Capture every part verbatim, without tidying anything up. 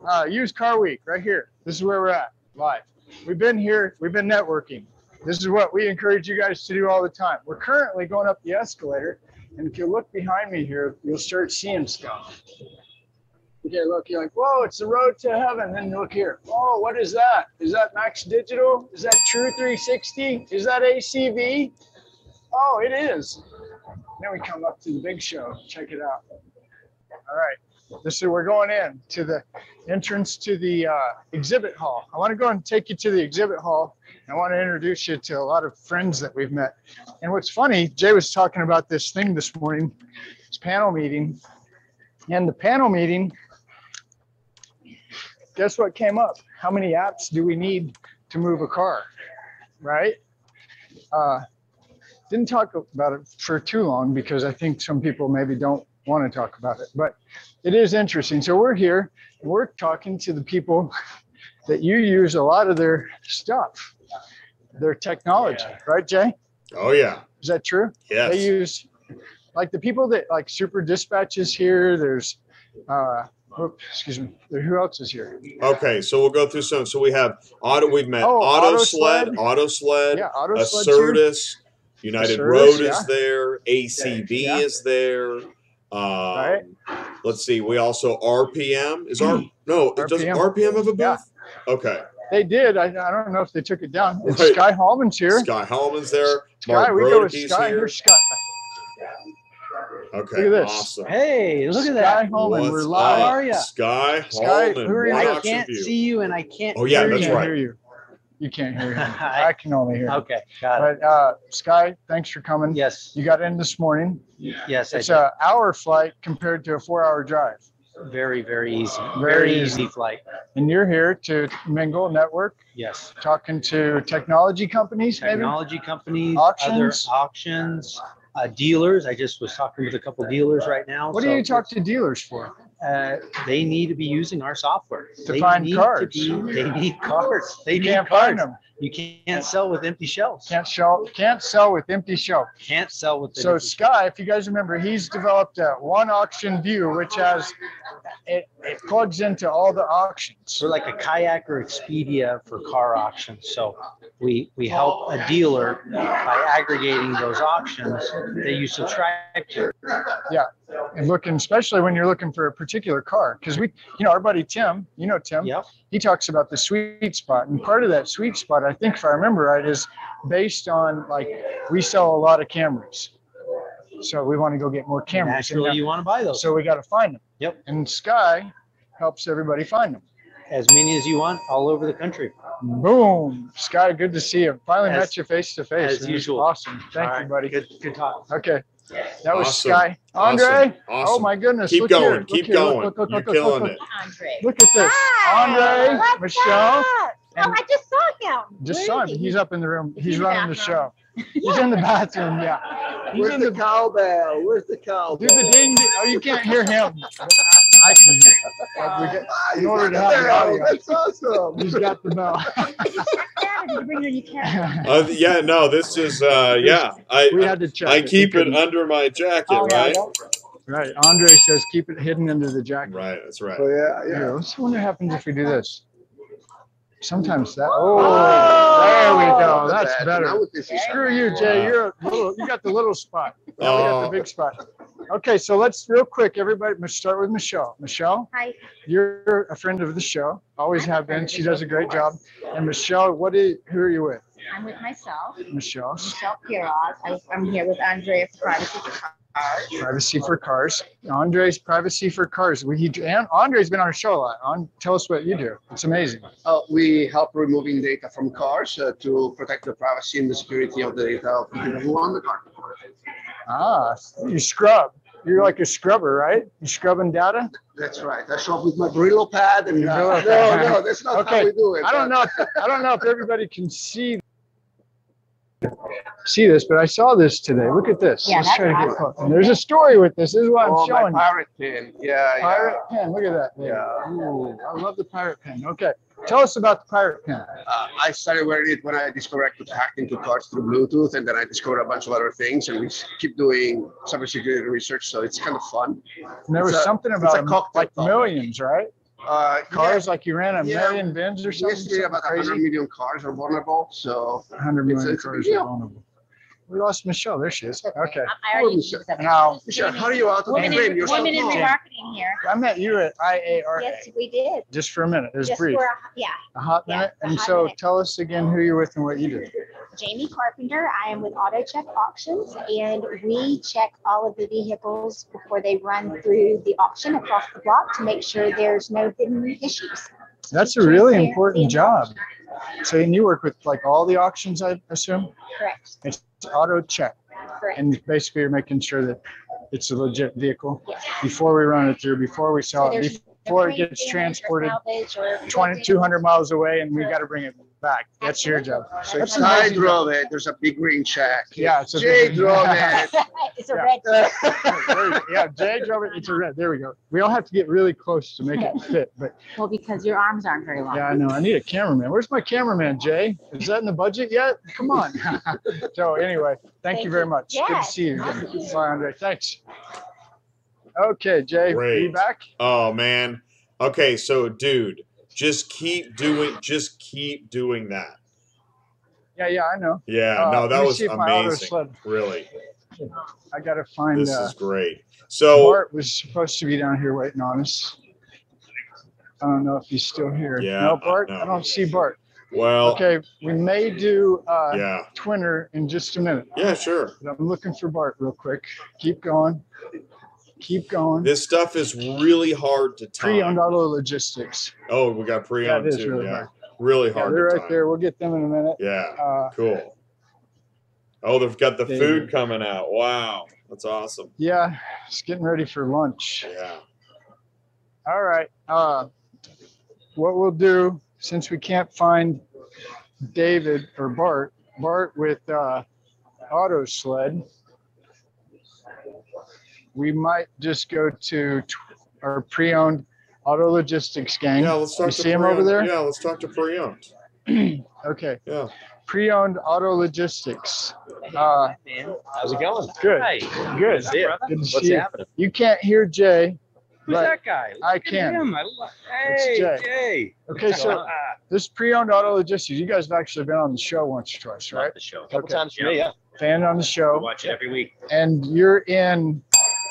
uh, Used Car Week right here. This is where we're at live. We've been here. We've been networking. This is what we encourage you guys to do all the time. We're currently going up the escalator, and if you look behind me here, you'll start seeing stuff. Okay, look, you're like, whoa, it's the road to heaven. Then look here. Oh, what is that? Is that Max Digital? Is that True three sixty? Is that A C V? Oh, it is. Then we come up to the big show. Check it out. All right. This is, we're going in to the entrance to the uh, exhibit hall. I want to go and take you to the exhibit hall. I want to introduce you to a lot of friends that we've met. And what's funny, Jay was talking about this thing this morning, this panel meeting. And the panel meeting, guess what came up? How many apps do we need to move a car, right? Uh, didn't talk about it for too long because I think some people maybe don't want to talk about it, but it is interesting. So we're here and we're talking to the people that you use a lot of their stuff, their technology, yeah. Right, Jay? Oh, yeah. Is that true? Yes. They use, like the people that like Super Dispatch is here. There's, uh, oops, excuse me. Who else is here? Okay, so we'll go through some. So we have Auto, we've met oh, Auto Sled, Auto Sled, yeah, Auto Assertus, United Assertus, Road yeah. is there, A C V yeah. is there. Um, right. Let's see. We also R P M is our no. R P M. Does R P M have a booth? Yeah. Okay. They did. I, I don't know if they took it down. It's Right. Sky Hallman's here. Sky Hallman's there. Sky, Mark we go with Brodecke's Sky. here. Here's Sky. Okay. Look at this. Awesome. Hey, look at Sky that. Hallman. What's We're up? live. How are ya? Sky Sky, Hallman. who are you? I Watch can't review. see you and I can't Oh, yeah, hear that's you. can't right. hear you. You can't hear him. I can only hear. Okay, got it. But uh, Sky, thanks for coming. Yes, You got in this morning. yes, I It's did. an hour flight compared to a four-hour drive, Very, very easy. Very Very, easy. easy flight. and you're here to mingle, network, Yes. talking to technology companies, maybe. Technology companies, Auctions. other auctions, uh, dealers. I just was talking with a couple dealers right now. What so do you talk to dealers for? Uh, they need to be using our software. To they find need cars. To be, they need cars. They You need can't cars. find them. You can't sell with empty shelves. Can't sell. Can't sell with empty shelf. Can't sell with. So empty Sky, if you guys remember, he's developed a one auction view, which has it, it plugs into all the auctions. We're like a Kayak or Expedia for car auctions. So we we help a dealer by aggregating those auctions that you subscribe to. Yeah, and looking, especially when you're looking for a particular car, because we, you know, our buddy Tim, you know Tim, Yep. he talks about the sweet spot, and part of that sweet spot, I think, if I remember right, is based on like we sell a lot of cameras, so we want to go get more cameras. Naturally, And, you want to buy those. so we got to find them. Yep. And Sky helps everybody find them. As many as you want all over the country. Boom, Sky, good to see you. Finally As- met you face to face. as It was usual. Awesome. Thank All you, right. buddy. Good, good talk. Okay. That was Awesome. Sky. Awesome. Andre? Awesome. Oh my goodness. Keep look going. Here. Look Keep here. going. Look, look, You're look, look, killing look, it. Andre. Look at this. Hi. Andre, What's Michelle. up? and- oh, I just saw him. Just Where saw is him. he? He's up in the room. He's in the running the bathroom. show. He's in the bathroom. Yeah. He's Where's in the the cowbell? Where's the cowbell? Do the ding. ding. Oh, you can't hear him. I can hear him. But we get- Ah, in you order got to the have the bell. audio. That's awesome. He's got the bell. Did you bring your new camera? Uh, yeah, no, this is uh, yeah. I We had to check. I it. keep We it couldn't- under my jacket, Oh, yeah, right? don't- Right. Andre says keep it hidden under the jacket. Right, that's right. Oh, yeah, Yeah. yeah. Let's wonder what happens if we do this. Sometimes that. Oh, Oh, there we go. look at That's that. better. Now with this is- Screw you, Jay. You're a little. You got the little spot. Now we got Oh. the big spot. Okay, so let's real quick, everybody. Let's start with Michelle. Michelle, Hi. you're a friend of the show. Always have been. She does a great job. And Michelle, what is? Who are you with? I'm with myself, Michelle. Michelle Quiroz. I, I'm here with Andrea for Privacy for Cars. Privacy for Cars. Andre's Privacy for Cars. We he, and Andre's been on our show a lot. On, tell us what you do. It's amazing. Uh, we help removing data from cars uh, to protect the privacy and the security of the data of the people who own the car. Ah, you scrub. You're like a scrubber, right? You scrubbing data? That's right. I show up with my Brillo pad and Your uh, Brillo no, pad. no, that's not Okay. how we do it. I don't know. If, I don't know if everybody can see see this, but I saw this today. Look at this. Yeah, Let's that's try to get awesome. close. And there's a story with this. This is what I'm Oh, my showing you. pirate pin. Yeah, Pirate pen. Look at that. There. Yeah. Ooh, I love the pirate pen. Okay. Tell us about the pirate pen. yeah. Uh, I started wearing it when I discovered I could hack into cars through Bluetooth, and then I discovered a bunch of other things, and we keep doing cybersecurity research, so it's kind of fun. And there was It's a- something it's about a cocktail like top. millions, right? Uh, Cars like you ran a Yeah. million bins or something? Yesterday, about something one hundred crazy? million cars are vulnerable. So one hundred It's a- million it's a big cars deal. are vulnerable. We lost Michelle. There she is. Okay. I already used it. Now, Michelle, how do you out of the Women frame? in, You're so women in small. remarketing here. I met you at I A R A Yes, we did. just for a minute. It was Just brief, for, a- yeah, a hot yeah, minute. a And hot so minute. tell us again who you're with and what you do. Jamie Carpenter. I am with AutoCheck Auctions, and we check all of the vehicles before they run through the auction across the block to make sure there's no hidden issues. That's a really Transparency important in the job. auction. So, and you work with like all the auctions, I assume? Correct, It's auto check. correct. And basically you're making sure that it's a legit vehicle Yes. before we run it through, before we So sell it, there's no before it trade gets damage or transported salvage or twenty, damage. two hundred miles away and we got to bring it back. That's your job. Absolutely. That's I amazing. drove it. There's a big green check. Yeah, it's a Jay big- drove it. It's a Yeah. red. There we go. Yeah, Jay drove it. It's a red. There we go. We all have to get really close to make it fit. But Well, because your arms aren't very long. yeah, I know. I need a cameraman. Where's my cameraman, Jay? Is that in the budget yet? Come on. So anyway, thank, Thank you very you. much. Good to Yes, see you again. awesome. Bye, Andre. Thanks. Okay, Jay, are you Great. back? Oh man. Okay, so dude, just keep doing just keep doing that. Yeah, yeah, I know. Yeah, Uh, no, let that me was see if my auto amazing. sled- Really. I got to find. This Uh, is great. So Bart was supposed to be down here waiting on us. I don't know if he's still here. Yeah, No, Bart. no. I don't see Bart. well Okay, we may do uh, yeah. Twinner in just a minute. Yeah, sure. But I'm looking for Bart real quick. Keep going. Keep going. This stuff is really hard to Pre-owned time. auto logistics. Oh, we got Yeah, pre-owned it is too. really yeah. hard. Really Yeah, hard they're to right time. there. We'll get them in a minute. Yeah. Uh, Cool. Oh, they've got the They- food coming out. Wow. That's awesome. yeah, it's getting ready for lunch. Yeah. All right. Uh, what we'll do, since we can't find David or Bart, Bart with uh, Auto Sled, we might just go to tw- our pre-owned auto logistics gang. Yeah, let's talk You to see him over pre-owned. there? Yeah, let's talk to pre-owned. Okay. Yeah. Pre-owned auto logistics. Uh, Man, how's it going? good. Hi. Good. See ya. Good to What's see you. happening? You can't hear Jay. Who's but- that guy? I Look at can. him. I love. It's Hey, Jay. Jay. Okay, so Ah, this pre-owned auto logistics, you guys have actually been on the show once or twice, love right? the show. Okay. Couple times for me, yeah. Fan on the I show. watch it every week. And you're in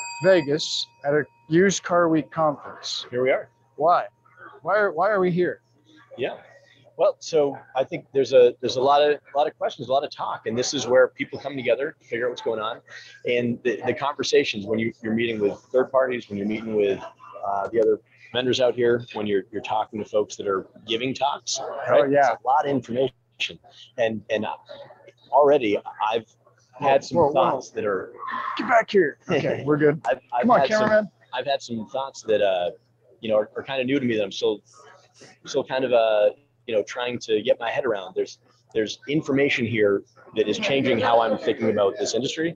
Vegas at a used car week conference. Here we are. Why? Why are why are we here? Yeah. Well, so I think there's a there's a lot of a lot of questions, a lot of talk, and this is where people come together to figure out what's going on, and the, the conversations when you, you're meeting with third parties, when you're meeting with uh, the other vendors out here, when you're you're talking to folks that are giving talks. Right? Oh, yeah. It's a lot of information, and and already I've had some Whoa, whoa. thoughts that are Get back here. Okay, we're good. I've, I've Come on, had some, cameraman. I've had some thoughts that uh, you know are, are kind of new to me that I'm still still kind of uh, you know trying to get my head around. There's there's information here that is changing how I'm thinking about this industry,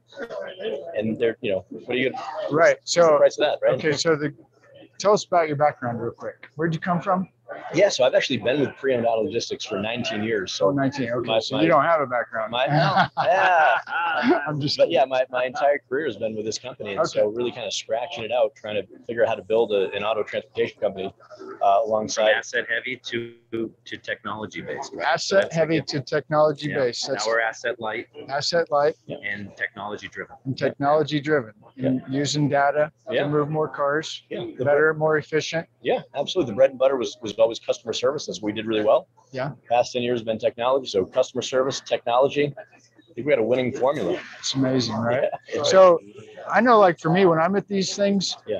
and there you know what are you gonna Right. what's the So price of that, right? okay, so the tell us about your background real quick. Where'd you come from? Yeah, so I've actually been with pre-owned auto logistics for nineteen years. So So nineteen. Okay, My- so my- you don't have a background. my yeah, I'm just but yeah, my, my entire career has been with this company, and so really kind of scratching it out, trying to figure out how to build a, an auto transportation company uh, From alongside. asset heavy to to technology based. right? So asset that's heavy the- to technology yeah. based. Now That's we're asset light asset light and technology driven. and technology driven. And using data Yeah. to move more cars, Yeah, the better, more efficient. Yeah, absolutely. The bread and butter was, was always customer service, as we did really well. Yeah. Past ten years have been technology. So customer service, technology. I think we had a winning formula. It's amazing, right? Yeah. So I know, like for me, when I'm at these things, Yeah.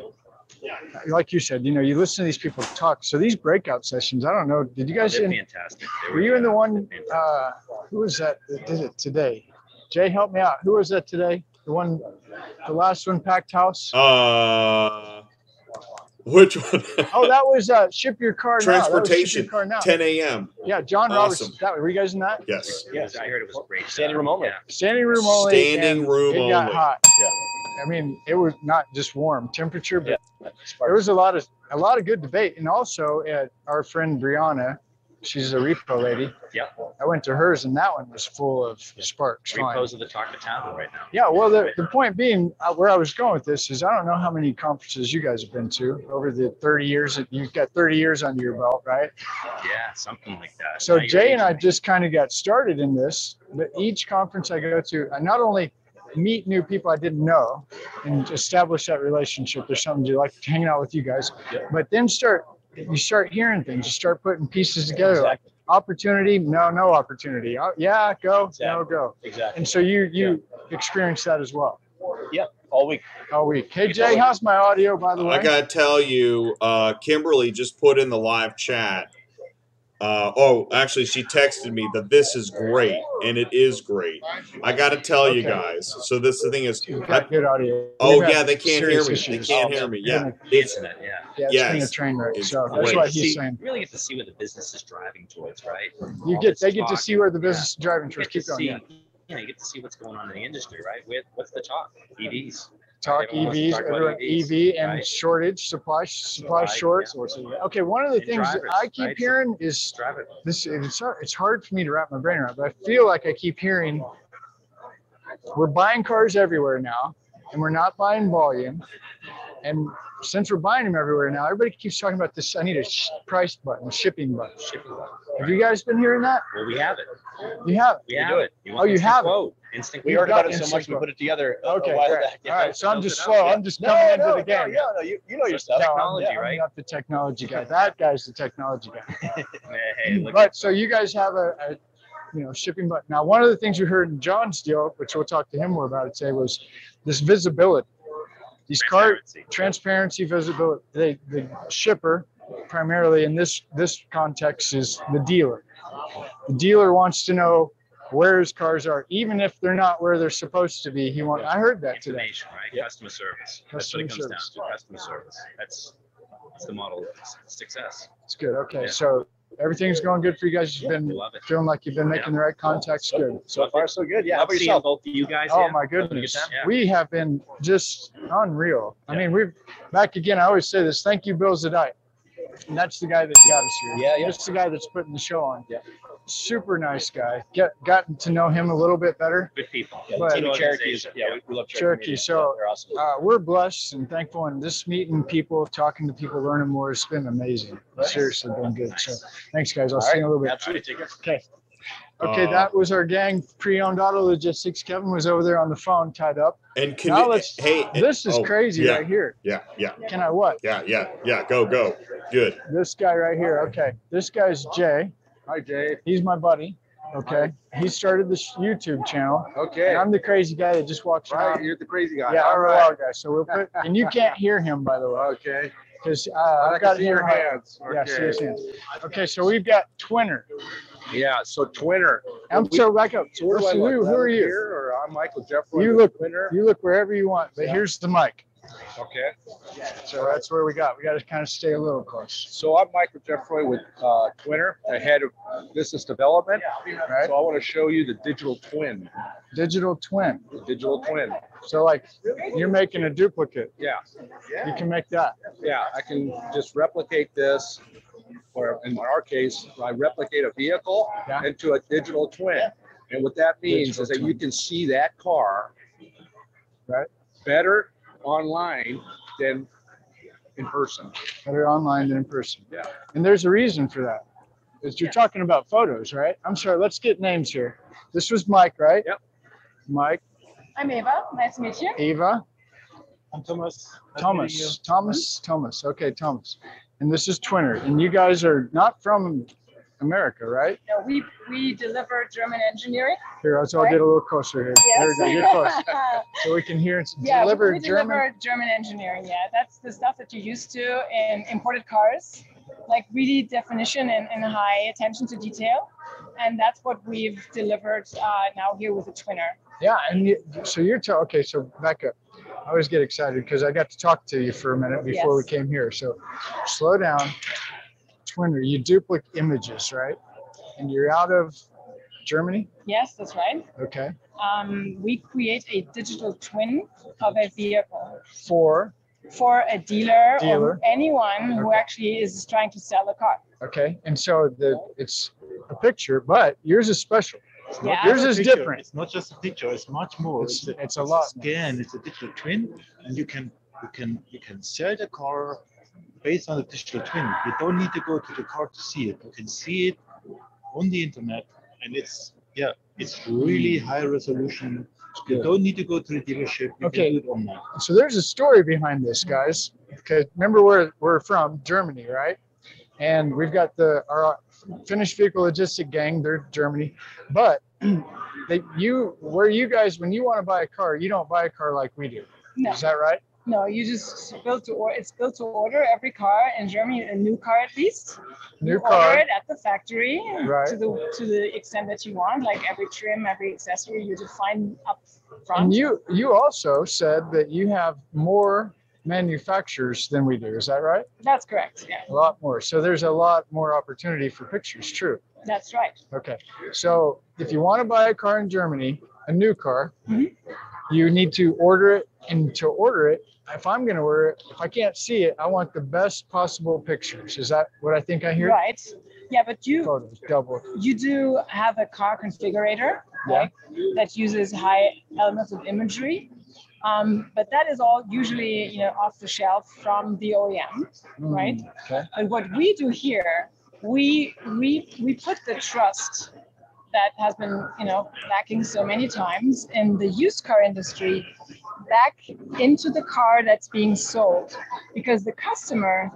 like you said, you know, you listen to these people talk. So these breakout sessions, I don't know. Did you guys? They're In, fantastic. They were you in the one? fantastic. Uh, who was that that did it today? Jay, help me out. Who was that today? The one, the last one, packed house. Uh, which one? Oh, that was uh, ship your car now. That was Ship Transportation, Your car now. ten a.m. Yeah, John Awesome. Roberts. That were you guys in that? Yes. Yes, I heard it was great. Standing room only. Yeah. Standing room only. Standing and room it got only. hot. Yeah. I mean, it was not just warm temperature, but Yeah. there was a lot of a lot of good debate, and also at our friend Brianna she's a repo lady. Yep. I went to hers, and that one was full of sparks. flying. Repos of the talk of town right now. Yeah, well, the, the point being, uh, where I was going with this is I don't know how many conferences you guys have been to over the thirty years that you've got thirty years under your belt, right? Yeah, something like that. So Now you're Jay and I aging. just kind of got started in this, but each conference I go to, I not only meet new people I didn't know and establish that relationship. There's something to like hanging out with you guys, but then start, you start hearing things, you start putting pieces together. Like, Exactly. opportunity, no, no opportunity. Oh, yeah, go, no, Exactly. go. Exactly. And so you, you experience that as well. Yeah. All week. All week. Hey Jay, how's my audio, by the way? I gotta tell you, uh, Kimberly just put in the live chat. Uh, oh, actually, she texted me that this is great, and it is great. I gotta tell you Okay. guys. So this the thing is, You've I, got good audio. oh We've yeah, had they can't hear serious me. issues. They can't Oh, hear me. you're Yeah, gonna- The it's internet, yeah. Yeah, it's Yes. been a train wreck. It's So great. that's You what get to he's see- saying. You really get to see where the business is driving towards, right? You All get this they get to talk, see where the yeah. business is driving You towards. get to Keep going. see, Yeah. you know, you get to see what's going on in the industry, right? With what's the talk? E Vs. Talk Everyone wants to E Vs, talk about everyone- E Vs, E V and right? shortage, supply, supply Supply, short. yeah. Okay, one of the And things that drivers, I keep right? hearing is Drive it. this. It's hard, it's hard for me to wrap my brain around, but I feel like I keep hearing we're buying cars everywhere now, and we're not buying volume. And since we're buying them everywhere now, everybody keeps talking about this. I need a sh- price button, a shipping button. Shipping. Have you guys been hearing that? Well, we have it. You have. We We have do it. it. You Oh, you instant have it. quote. Instant We You've heard got about it so instant much we quote. put it together a, Okay, a while great. back. All right, so I'm just Built it slow. up, I'm just No, coming no, into the no, game. yeah, no, you, you know your stuff. No, I'm- Technology, I'm right? not the technology guy. That guy's the technology guy. Hey, look But so you guys have a, a, you know, shipping button. Now, one of the things we heard in John's deal, which we'll talk to him more about today, was this visibility. These car transparency. transparency, visibility. They, the shipper, primarily in this this context, is the dealer. The dealer wants to know where his cars are, even if they're not where they're supposed to be. He want. I heard that today. Information, right? Yep. Customer service. That's Customer what it comes service. down to. Customer service. That's that's the model of success. It's good. Okay, Yeah. so everything's going good for you guys. You've We been love it. feeling like you've been making the right contacts. Good. So far, so good. Yeah. How Love about seeing yourself? both of you guys. Oh here. my Having a good goodness. time. Yeah. We have been just unreal. I Yeah. mean, we've back again. I always say this. Thank you, Bill Zadai. And that's the guy that got us here. Yeah, yeah. That's the guy that's putting the show on. Yeah. Super nice guy. Get gotten to know him a little bit better. Good people. Yeah, But- the team of Cherokee is, Organization. yeah, we, we love Cherokee, Cherokee. so, They're awesome. Uh, we're blessed and thankful, and this meeting people, talking to people, learning more, has been amazing. It's seriously been good. So, thanks, guys. I'll All see right. you in a little bit. Absolutely. Take care. Okay. Okay, Uh, that was our gang, pre-owned auto logistics. Kevin was over there on the phone, tied up. and can Now you, let's. hey, This is oh, crazy yeah, right here. Yeah, yeah, Can I what? yeah, yeah, yeah. Go, go. Good. This guy right here. Okay, this guy's Jay. Hi, Jay. He's my buddy. Okay, he started this YouTube channel, Okay. and I'm the crazy guy that just walks Right, around. you're the crazy guy. Yeah, All I'm the right. wild guy. So we'll put, and you can't hear him, by the way, Okay. because uh, I I've can got see him your right- hands. Yeah, see Okay. his hands. Okay, so we've got Twinner. Yeah, so Twinner. I'm so back up. So where do I So look? who, Do I who are look you? Here, or I'm Michael Jeffrey. You with look- Twinner. You look wherever you want, but Yeah. here's the mic. Okay. So that's where we got. We got to kind of stay a little close. So I'm Michael Jeffrey with uh, Twinner, the head of business development. Right. So I want to show you the digital twin. Digital twin. The digital twin. So like you're making a duplicate. Yeah. You can make that. Yeah. I can just replicate this, or in our case, I replicate a vehicle Yeah. into a digital twin. And what that means Digital is that twin. you can see that car Right. better online than in person. Better online than in person. Yeah. And there's a reason for that. Is you're talking about photos, right? I'm sorry. Let's get names here. This was Mike, right? Yep. Mike, I'm Eva. Nice to meet you. Eva, I'm Thomas. Thomas, Thomas, Thomas. Okay, Thomas. And this is Twinner. And you guys are not from America, right? No, we we deliver German engineering. Here, so I'll get a little closer here. There we go. Get close. So we can hear it's yeah, delivered we German. deliver German engineering. Yeah, that's the stuff that you're used to in imported cars, like really definition and, and high attention to detail. And that's what we've delivered uh, now here with the Twinner. Yeah, and you, so you're t- okay. So back up. I always get excited because I got to talk to you for a minute before Yes. we came here. So slow down. Twinner, you duplicate images, right? And you're out of Germany. Yes, that's right. Okay. Um, we create a digital twin of a vehicle For for a dealer, Dealer. or anyone who Okay. actually is trying to sell a car. Okay, and so the it's a picture, but yours is special. Yeah. Yours It's is a picture. different. It's not just a picture. It's much more. It's- a, it's a lot more. scan. It's a digital twin, and you can you can you can sell the car based on the digital twin. You don't need to go to the car to see it. You can see it on the internet, and it's yeah, it's really high resolution. You don't need to go to the dealership. You Okay. can do it online. So there's a story behind this, guys. Because remember where we're from, Germany, right? And we've got the our Finnish vehicle logistic gang. They're Germany, but they you where you guys when you want to buy a car, you don't buy a car like we do. No, Is that right? no, you just build to order. It's built to order every car in Germany, a new car at least. New you car. order it at the factory Right. to the to the extent that you want, like every trim, every accessory you define up front. And you you also said that you have more manufacturers than we do. Is that right? That's correct. Yeah, A lot more. So there's a lot more opportunity for pictures. True. that's right. Okay. So if you want to buy a car in Germany, a new car, Mhm. you need to order it. And to order it, if I'm going to order it, if I can't see it, I want the best possible pictures. Is that what I think I hear? Right. Yeah, but you Photos, double. you do have a car configurator, Yeah. right? That uses high elements of imagery. Um, but that is all usually, you know, off the shelf from the O E M, right? Mm, okay. But what we do here, we we we put the trust that has been, you know, lacking so many times in the used car industry back into the car that's being sold, because the customer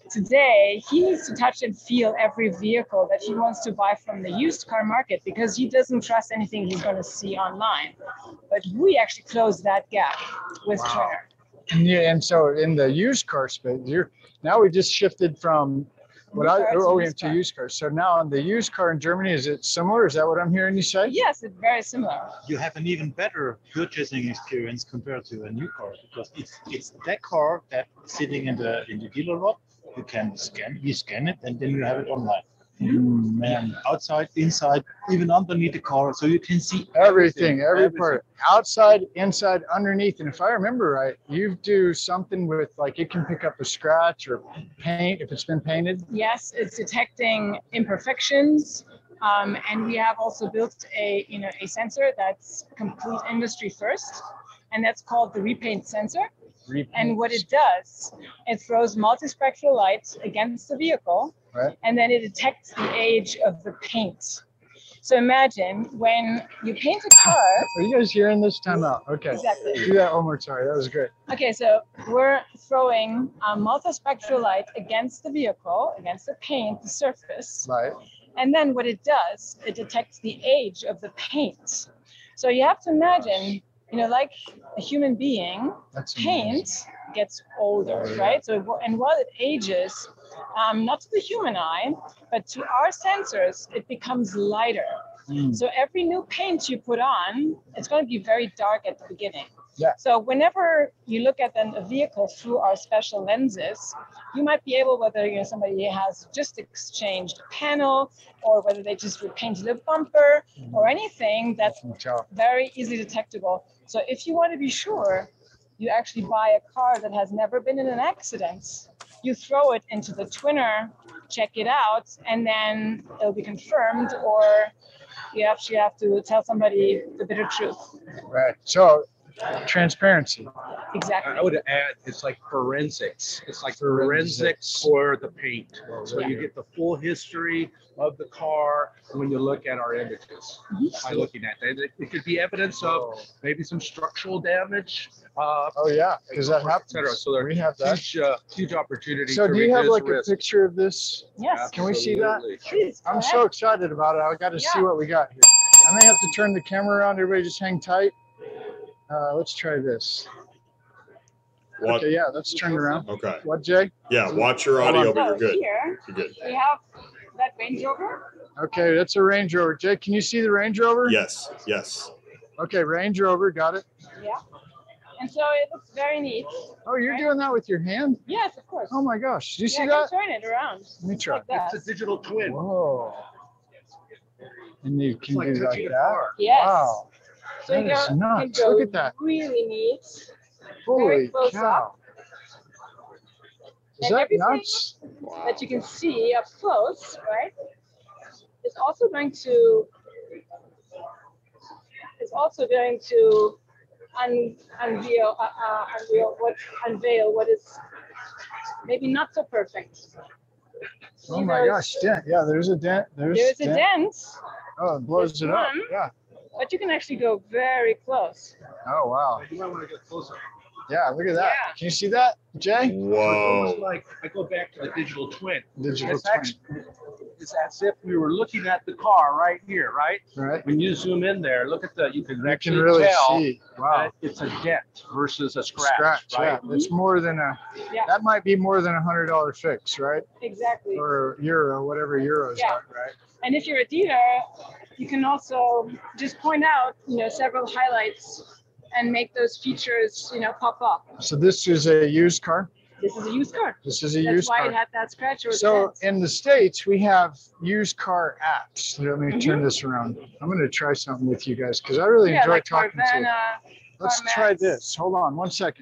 today, he needs to touch and feel every vehicle that he wants to buy from the used car market, because he doesn't trust anything he's going to see online. But we actually close that gap with Wow. Turner. And, yeah, and so in the used car space, you're now we just shifted from what New I cars to O E M used to car. used cars. So now in the used car in Germany, is it similar? Is that what I'm hearing you say? Yes, it's very similar. You have an even better purchasing experience compared to a new car, because it's it's that car that's sitting in the in the dealer lot. You can scan, you scan it, and then you have it online. Mm, man. Outside, inside, even underneath the car, so you can see Everything, every everything. part, outside, inside, underneath. And if I remember right, you do something with like it can pick up a scratch or paint if it's been painted. Yes, it's detecting imperfections. Um, and we have also built a, you know, a sensor that's complete industry first, and that's called the repaint sensor. And what it does, it throws multispectral light against the vehicle, Right. and then it detects the age of the paint. So imagine when you paint a car. Are you guys hearing this? Time out. Okay. Exactly. Do that one more time. That was great. Okay, so we're throwing um, multispectral light against the vehicle, against the paint, the surface. Right. And then what it does, it detects the age of the paint. So you have to imagine, you know, like a human being, That's amazing. paint gets older, right? So, and while it ages, um, not to the human eye, but to our sensors, it becomes lighter. Mm. So every new paint you put on, it's going to be very dark at the beginning. Yeah. So whenever you look at then a vehicle through our special lenses, you might be able, whether you know somebody has just exchanged a panel, or whether they just repainted a bumper, or anything that's Ciao. very easily detectable. So if you want to be sure, you actually buy a car that has never been in an accident. You throw it into the twinner, check it out, and then it'll be confirmed, or you actually have to tell somebody the bitter truth. Right. So transparency. Exactly. I would add, it's like forensics. It's like Forensics. forensics for the paint. So you get the full history of the car when you look at our images. By looking at that, it, it could be evidence of maybe some structural damage. Uh, Oh yeah, because that et happens. cetera. So there we have that. huge, uh, huge opportunity. So to do you have reduce like a risk. picture of this? Yes. Can we see that? Absolutely. Please. go I'm ahead. so excited about it. I got to see Yeah. what we got here. I may have to turn the camera around. Everybody just hang tight. Uh, let's try this. What? Okay, yeah, let's turn it around. Okay. What, Jay? Yeah, watch your audio, but So you're good. here You're good. we have that Range Rover. Okay, that's a Range Rover. Jay, can you see the Range Rover? Yes, yes. Okay, Range Rover, got it. Yeah. And so it looks very neat. Oh, you're Right. doing that with your hand? Yes, of course. Oh my gosh, do you yeah, see I that? can turn it around. Let me try. Like that. It's a digital twin. Whoa. And you It's can like do like touching a that? car. Yes. Wow, So that you is go- nuts. can go Look at that. Really neat. Holy close cow. Is And that everything nuts? that you can see up close, right, is also going to is also going to un, unveil uh, uh, unveil what unveil what is maybe not so perfect. See Oh my those- gosh, dent. Yeah, there's a dent. There's, There's a dent, Oh, it blows There's it up. one. Yeah. but you can actually go very close. Oh wow. You might want to get closer. Yeah, look at that. Yeah. Can you see that, Jay? So it's almost Whoa. like I go back to the digital twin. Digital It's twin. actually it's as if we were looking at the car right here, right? Right. When you zoom in there, look at the you can You can actually really tell see. Wow. that it's a dent versus a scratch, Scratch. right? Yeah. It's more than a. Yeah, That might be more than a hundred dollar fix, right? exactly. Or euro, whatever euros Yeah. are, right? And if you're a dealer, you can also just point out, you know, several highlights and make those features, you know, pop up. So this is a used car. This is a used car. This is a That's used why car. it had that scratch or So dent. in the States, we have used car apps. Let me Mhm. turn this around. I'm going to try something with you guys because I really Yeah, enjoy like talking to you. Carvana, Let's CarMax. try this. Hold on one second.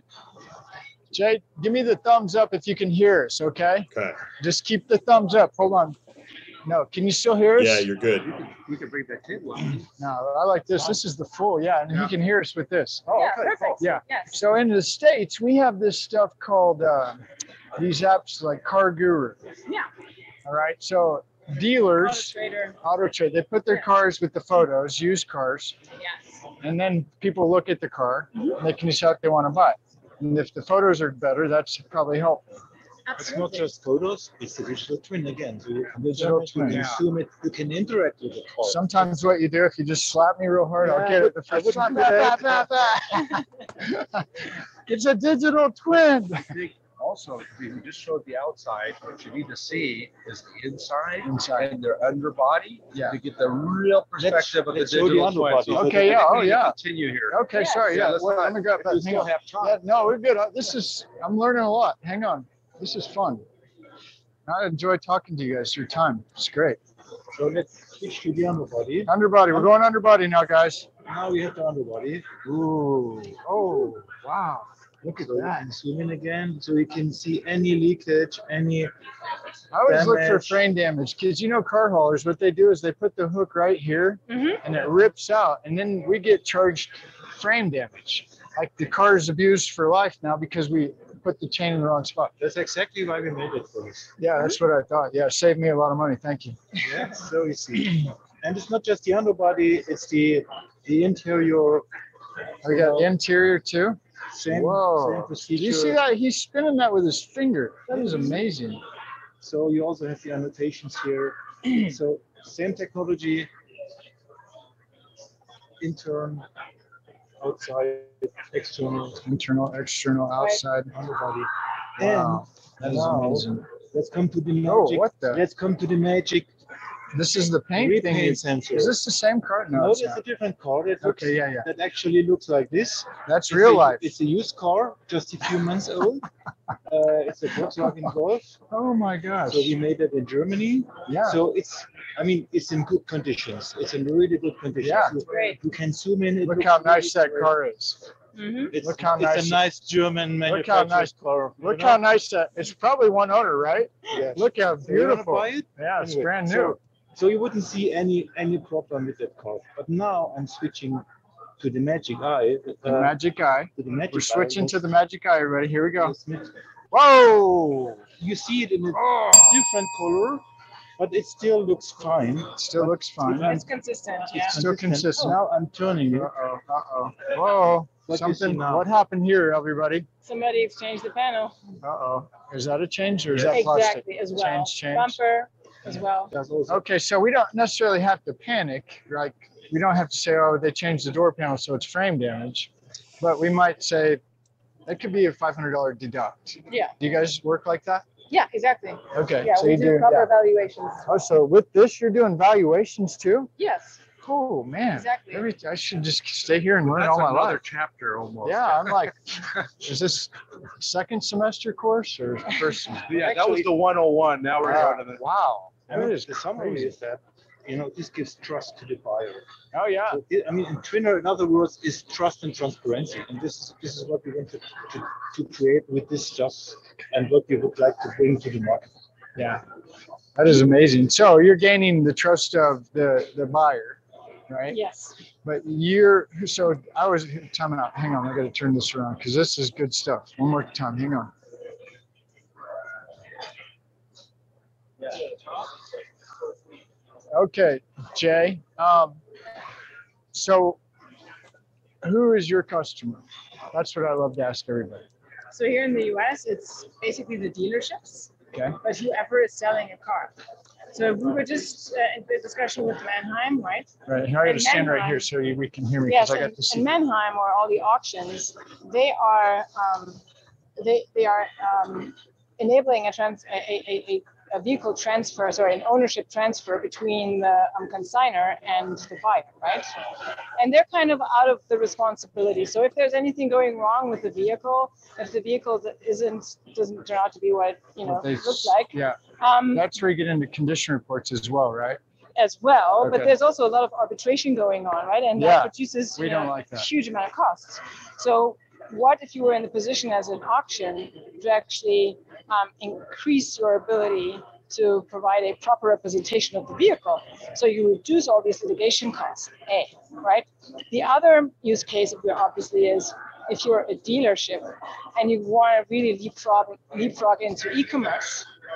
Jay, give me the thumbs up if you can hear us, okay? Okay. Just keep the thumbs up. Hold on. No, can you still hear us? Yeah, you're good. We can bring that in. No, I like this. This is the full, yeah, and you can hear us with this. Oh, Yeah, okay. perfect. Yeah. Yes. So in the States, we have this stuff called, uh, these apps like Car Guru. Yeah. All right. So dealers, Trader. Auto Trade, they put their Yeah. cars with the photos, used cars, Yes. and then people look at the car Mhm. and they can decide if they want to buy it. And if the photos are better, that's probably helpful. It's not Absolutely. just photos, it's the digital twin again. So you can Digital visualize, you twin, can yeah. zoom it, you can interact with the car. Sometimes what you do, if you just slap me real hard, I'll Yeah, get it the I first wouldn't slap. do Bah, that. bah, bah, bah. It's a digital twin. I think also, if you just showed the outside, what you need to see is the inside Inside. and their underbody Yeah. to get the real perspective of the let's show the digital twin. underbody. So Okay, yeah, I think oh, we need to yeah. Continue here. Okay, Yeah. sorry. Yeah, Yeah, let's well, not- let me grab if that. we Hang still on. have time. Yeah, no, we're good. Uh, This is, I'm learning a lot. Hang on. This is fun. I enjoy talking to you guys. Your time. It's great. So let's switch to the underbody. Underbody. We're going underbody now, guys. Now we have the underbody. Ooh. Oh, wow. Look at So you that. can zoom in again, so you can see any leakage, any. I always look for damage. frame damage because you know car haulers, what they do is they put the hook right here hmm and it rips out, and then we get charged frame damage. Like the car is abused for life now because we put the chain in the wrong spot. That's exactly why we made it for this. Yeah, that's what I thought. Yeah, saved me a lot of money. Thank you. Yeah, so easy. And it's not just the underbody, it's the the interior. We got interior too. Same, Whoa. same Do procedure. you see that? He's spinning that with his finger. That is amazing. So you also have the annotations here. So same technology, intern, outside, external, Internal, external, outside. underbody. Wow, that is now- amazing. Let's come to the Oh, magic. what the? Let's come to the magic This is the paint thing. repaint Is sensor. this the same car? No, No, it's it's a not. different car. That looks, Okay, yeah, yeah. that actually looks like this. That's It's real a- life. It's a used car, just a few months old. Uh, it's a Volkswagen Golf. Oh my gosh. So we made it in Germany. Yeah. So it's, I mean, it's in good conditions. It's in really good conditions. Yeah. You, Great. you can zoom in. It Look looks how really nice that great. car is. hmm It's, Look how it's nice- a nice German Look how manufactured nice- car. you Look know? how nice that. It's probably one owner, right? Yes. Look how So you wanna beautiful. buy it? Yeah, it's Anyway, brand new. So, so you wouldn't see any any problem with that car. But now I'm switching to the Magic Eye. The uh, magic eye. to the Magic We're Eye. switching to the magic eye. Everybody, here we go. Yes, Mit- Whoa! You see it in a Oh, different color, but it still looks fine. it still looks fine. It's consistent. Yeah. It's still consistent. Now I'm turning it. Uh-oh, uh-oh. Whoa, What do you see something, now? what happened here, everybody? Somebody exchanged the panel. Uh-oh. Is that a change or is that plastic? Exactly, as well. Change, change. Bumper as well. That's also Okay, so we don't necessarily have to panic, like, we don't have to say, oh, they changed the door panel, so it's frame damage. But we might say, that could be a five hundred dollar deduct. Yeah. Do you guys work like that? Yeah, exactly. Okay, Yeah, so we you do do, cover yeah. evaluations. Oh, so with this, you're doing valuations too? Yes, Oh, man. exactly. Every, I should just stay here and learn That's all my another life. chapter almost. Yeah, I'm like, is this second semester course or first? Yeah, that was the one oh one. Now we're Wow. going to the. Wow. I mean, That is the summary crazy. is that you know, this gives trust to the buyer. Oh yeah. So it, I mean, in Twinner, in other words, is trust and transparency, and this is this is what we want to, to, to create with this stuff, and what we would like to bring to the market. Yeah. That is amazing. So you're gaining the trust of the the buyer, right? Yes. But you're so I was time out. Hang on, I got to turn this around because this is good stuff. One more time. Hang on. Okay, Jay. Um, so who is your customer? That's what I love to ask everybody. So here in the U S, it's basically the dealerships, Okay. but whoever is selling a car. So we were just uh, in the discussion with Mannheim, right? Right. Here, I got to In stand right Mannheim- here so you, we can hear me Yes, because I in, got to see. in Mannheim or all the auctions, they are um, they they are um, enabling a trans a, a, a, a vehicle transfer, sorry, an ownership transfer between the um, consigner and the buyer, right? And they're kind of out of the responsibility. So if there's anything going wrong with the vehicle, if the vehicle that isn't doesn't turn out to be what you know What they it looks s- like, Yeah. um, That's where you get into condition reports as well, right? as well. But Okay. there's also a lot of arbitration going on, right? And Yeah, that produces we you don't know, like that. a huge amount of costs. So what if you were in the position as an auction to actually um, increase your ability to provide a proper representation of the vehicle? So you reduce all these litigation costs, A, right? The other use case of your obviously is if you're a dealership and you want to really leapfrog, leapfrog into e-commerce,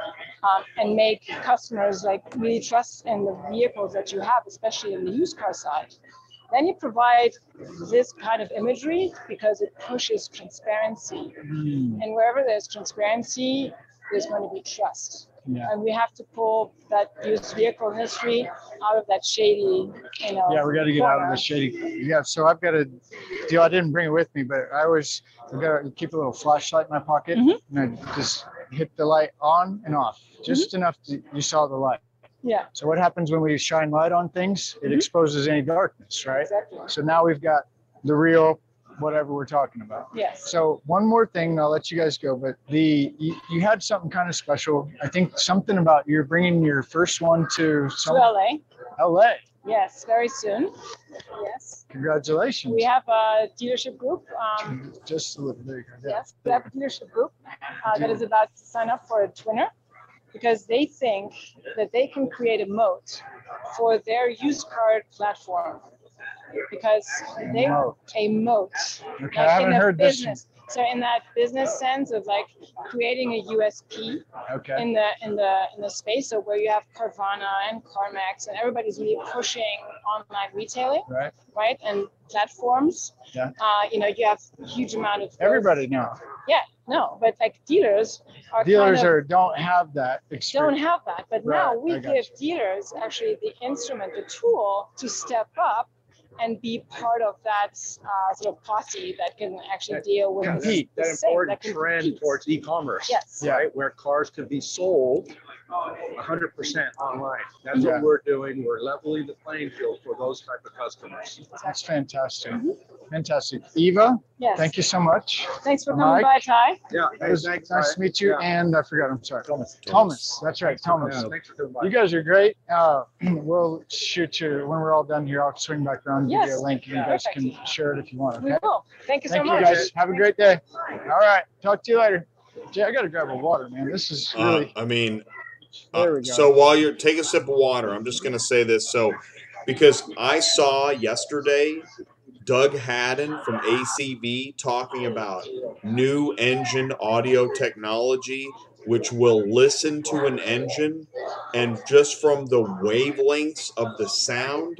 Um, and make customers like really trust in the vehicles that you have, especially in the used car side. Then you provide this kind of imagery because it pushes transparency. Hmm. And wherever there's transparency, there's going to be trust. Yeah. And we have to pull that used vehicle history out of that shady, you know. Yeah, we got to get out of corner. the shady. Yeah, so I've got a deal. I didn't bring it with me, but I always I've got to keep a little flashlight in my pocket, Mhm. and I just hit the light on and off, just enough to you saw the light. Yeah, So what happens when we shine light on things? It Mhm. exposes any darkness, right? exactly. So now we've got the real whatever we're talking about. Yes. So one more thing, and I'll let you guys go. But the you, you had something kind of special. I think something about you're bringing your first one to some To L A. L A. Yes, very soon. Yes. Congratulations. We have a dealership group. Um, Just a little there you go. Yeah. Yes, we have a leadership group uh, that is about to sign up for a Twinner because they think that they can create a moat for their used car platform because they Moat. a moat. Okay, I haven't in a heard this. business. So in that business sense of like creating a U S P Okay. in the in the in the space, so where you have Carvana and CarMax and everybody's really pushing online retailing, Right. right? And platforms. Yeah. Uh, you know, you have a huge amount of growth. Everybody now. Yeah, no, but like dealers are Dealers kind of, are don't have that don't experience. have that. But Right, now we I got give dealers actually the instrument, the tool to step up and be part of that uh, sort of posse that can actually That deal with compete, the That same, important that can trend compete. towards e-commerce. Yes. Yeah. Right, where cars can be sold one hundred percent online. That's Yeah. what we're doing. We're leveling the playing field for those type of customers. That's fantastic. Mhm. Fantastic. Eva, Yes. thank you so much. Thanks for Mike. coming by, Ty. Yeah, It was thanks, nice Ty. to meet you. Yeah. And I forgot, I'm sorry. Thomas. Thomas. That's right, Thomas. Yeah, thanks for coming by. You guys are great. Uh, we'll shoot you when we're all done here. I'll swing back around and give you a Yes. link, and you guys Perfect. can share it if you want. We Okay. will. Thank you so Thank you much. guys. Have a great day. All right. Talk to you later. Jay, I got to grab a water, man. This is Uh, really. I mean, There uh, we go. so while you're take a sip of water, I'm just going to say this. So, because I saw yesterday Doug Haddon from A C V talking about new engine audio technology, which will listen to an engine and just from the wavelengths of the sound,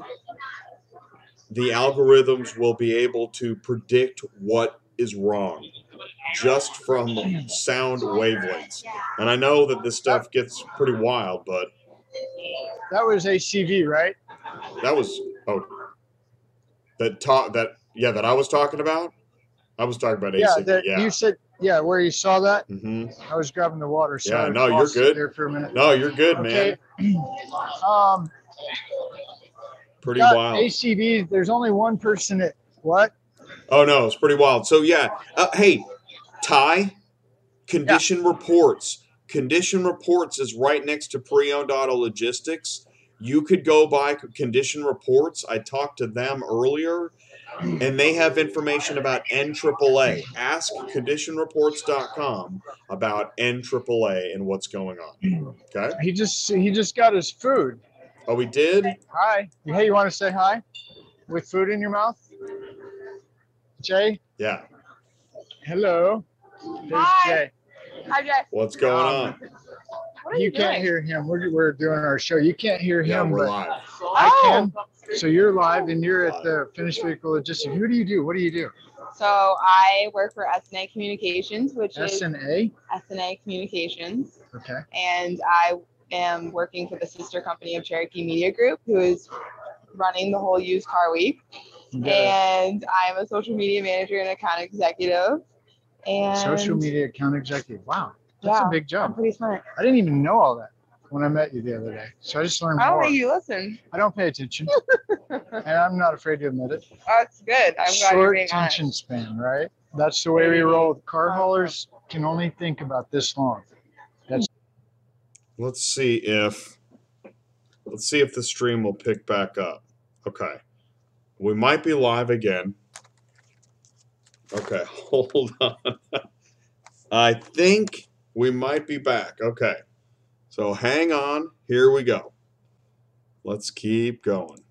the algorithms will be able to predict what is wrong just from sound wavelengths. And I know that this stuff gets pretty wild, but That was A C V, right? that was oh that talk that yeah that I was talking about. I was talking about Yeah. A C V. That Yeah. You said, yeah, where you saw that. hmm I was grabbing the water. So Yeah, I no, you're lost it good. There for a minute. No, you're good, Okay. man. Um, Pretty got wild. A C V. There's only one person that what? Oh no, it's pretty wild. So yeah, uh, hey, Ty, condition reports. Condition reports is right next to pre-owned auto logistics. you could go by condition reports. I talked to them earlier, and they have information about N triple A. Ask condition reports dot com about N triple A and what's going on. Okay. He just he just got his food. Oh, we did? Hi. Hey, you want to say hi with food in your mouth? Jay? Yeah. Hello. There's Hi. Jay. Hi, Jay. What's going Um, on? What are You you, can't doing? hear him. We're, we're doing our show. You can't hear Yeah, him, we're but live. I Oh, can. So you're live and you're at the Finished Vehicle Logistics. Who do you do? What do you do? so I work for S N A Communications, which S is and A? S N A Communications, Okay. and I am working for the sister company of Cherokee Media Group, who is running the whole used car week. Yeah. And I'm a social media manager and account executive. And Social media account executive. Wow. That's Yeah, a big I'm job. pretty smart. I didn't even know all that when I met you the other day. So I just learned I don't more. think you listen. I don't pay attention. And I'm not afraid to admit it. That's good. I'm glad you're Short being attention honest. span, right? That's the way we roll. Car haulers can only think about this long. That's Let's see if let's see if the stream will pick back up. Okay. We might be live again. Okay, hold on. I think we might be back. Okay. So hang on. Here we go. Let's keep going.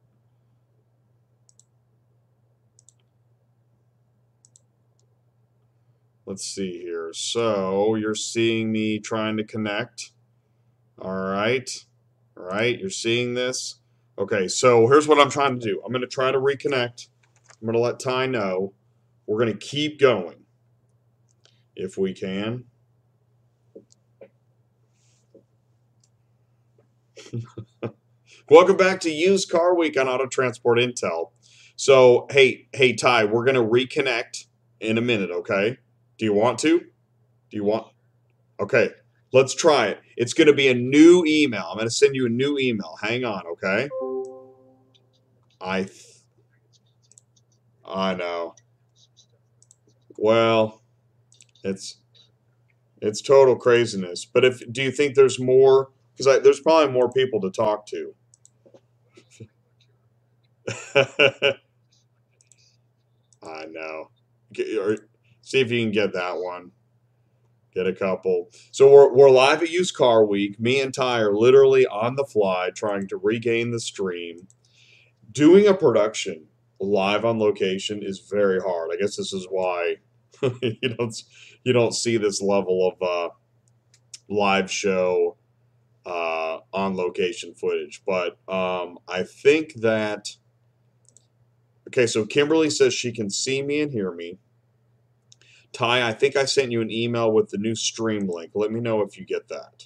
Let's see here. So you're seeing me trying to connect. All right. All right. You're seeing this. Okay. So here's what I'm trying to do. I'm going to try to reconnect. I'm going to let Ty know. We're going to keep going if we can. Welcome back to Used Car Week on Auto Transport Intel. So, hey, hey, Ty, we're going to reconnect in a minute, okay? Do you want to? Do you want? Okay, let's try it. It's going to be a new email. I'm going to send you a new email. Hang on, okay? I, th- I know. Well, it's it's total craziness. But if do you think there's more? Because there's probably more people to talk to. I know. Get, or, see if you can get that one. Get a couple. So we're we're live at Used Car Week. Me and Ty are literally on the fly trying to regain the stream. Doing a production live on location is very hard. I guess this is why you don't you don't see this level of uh, live show uh, on location footage. But um, I think that okay. So Kimberly says she can see me and hear me. Ty, I think I sent you an email with the new stream link. Let me know if you get that.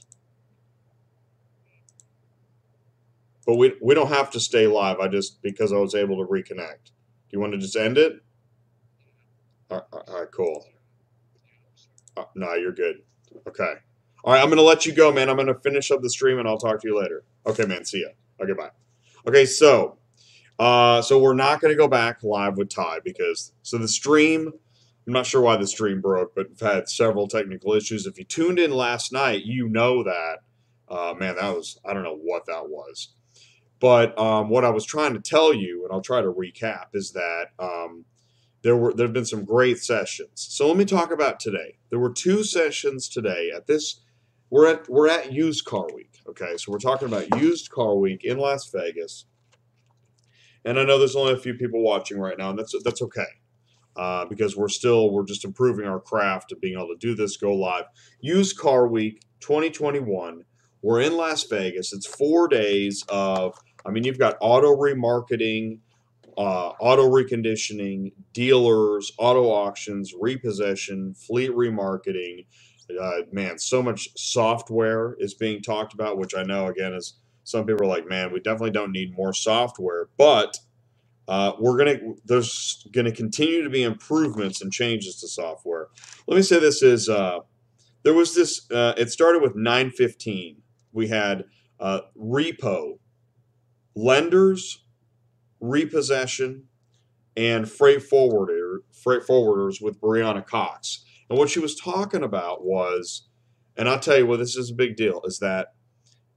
But we we don't have to stay live. I just because I was able to reconnect. Do you want to just end it? All right, all right cool. Uh, no, you're good. Okay. All right, I'm gonna let you go, man. I'm gonna finish up the stream and I'll talk to you later. Okay, man. See ya. Okay, bye. Okay, so uh, so we're not gonna go back live with Ty because so the stream. I'm not sure why the stream broke, but we've had several technical issues. If you tuned in last night, you know that. Uh, man, that was I don't know what that was. But um, what I was trying to tell you, and I'll try to recap, is that um, there were there have been some great sessions. So let me talk about today. There were two sessions today at this. We're at we're at Used Car Week. Okay, so we're talking about Used Car Week in Las Vegas. And I know there's only a few people watching right now, and that's that's okay. Uh, because we're still we're just improving our craft of being able to do this go live. Used Car Week twenty twenty-one. We're in Las Vegas. It's four days of. I mean, you've got auto remarketing, uh, auto reconditioning, dealers, auto auctions, repossession, fleet remarketing. Uh, man, so much software is being talked about, which I know again is some people are like, man, we definitely don't need more software, but. Uh, we're gonna there's gonna continue to be improvements and changes to software. Let me say this is uh, there was this. Uh, it started with nine fifteen. We had uh, repo, lenders, repossession, and freight forwarder freight forwarders with Brianna Cox. And what she was talking about was, and I'll tell you what this is a big deal is that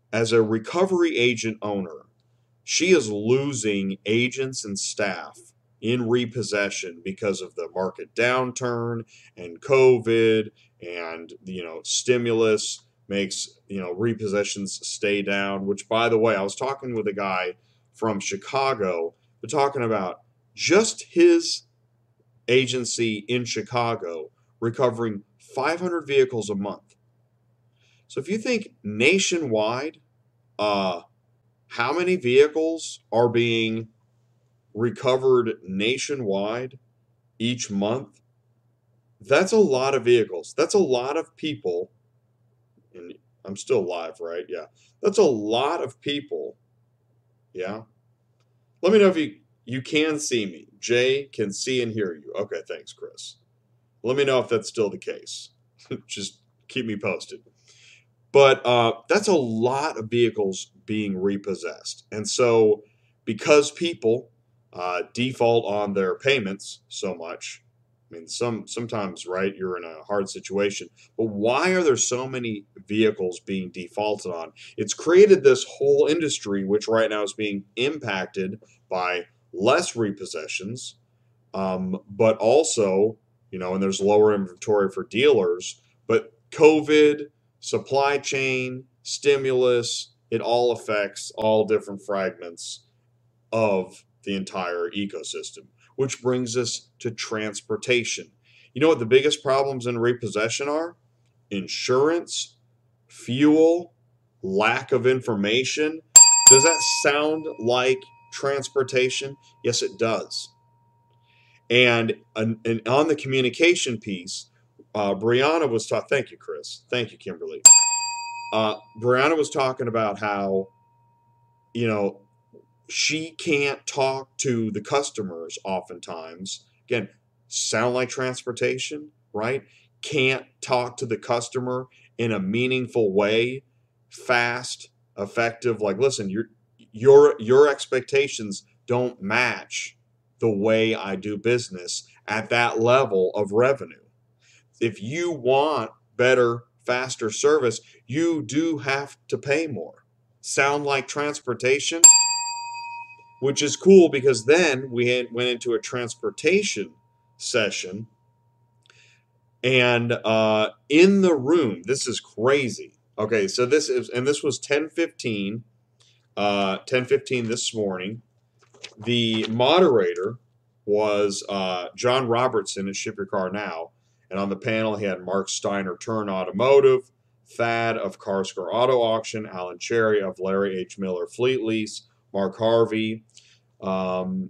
as a recovery agent owner, she is losing agents and staff in repossession because of the market downturn and COVID and, you know, stimulus makes, you know, repossessions stay down, which, by the way, I was talking with a guy from Chicago. We're talking about just his agency in Chicago recovering five hundred vehicles a month. So if you think nationwide, uh, how many vehicles are being recovered nationwide each month? That's a lot of vehicles. That's a lot of people. And I'm still live, right? Yeah. That's a lot of people. Yeah. Let me know if you, you can see me. Jay can see and hear you. Okay, thanks, Chris. Let me know if that's still the case. Just keep me posted. But uh, that's a lot of vehicles being repossessed. And so because people uh, default on their payments so much, I mean, some sometimes, right, you're in a hard situation. But why are there so many vehicles being defaulted on? It's created this whole industry, which right now is being impacted by less repossessions, um, but also, you know, and there's lower inventory for dealers. But COVID, supply chain, stimulus, it all affects all different fragments of the entire ecosystem, which brings us to transportation. You know what the biggest problems in repossession are? Insurance, fuel, lack of information. Does that sound like transportation? Yes, it does. And, and on the communication piece, uh, Brianna was talking. Thank you, Chris. Thank you, Kimberly. Uh, Brianna was talking about how, you know, she can't talk to the customers oftentimes. Again, sound like transportation, right? Can't talk to the customer in a meaningful way, fast, effective. Like, listen, your your your expectations don't match the way I do business at that level of revenue. If you want better, faster service, you do have to pay more. Sound like transportation? Which is cool because then we had, went into a transportation session, and uh, in the room, this is crazy. Okay, so this is, and this was ten fifteen, uh, ten fifteen this morning. The moderator was uh, John Robertson at Ship Your Car Now, and on the panel he had Mark Steiner, Turn Automotive, Thad of CarScore Auto Auction, Alan Cherry of Larry H. Miller Fleet Lease, Mark Harvey, um,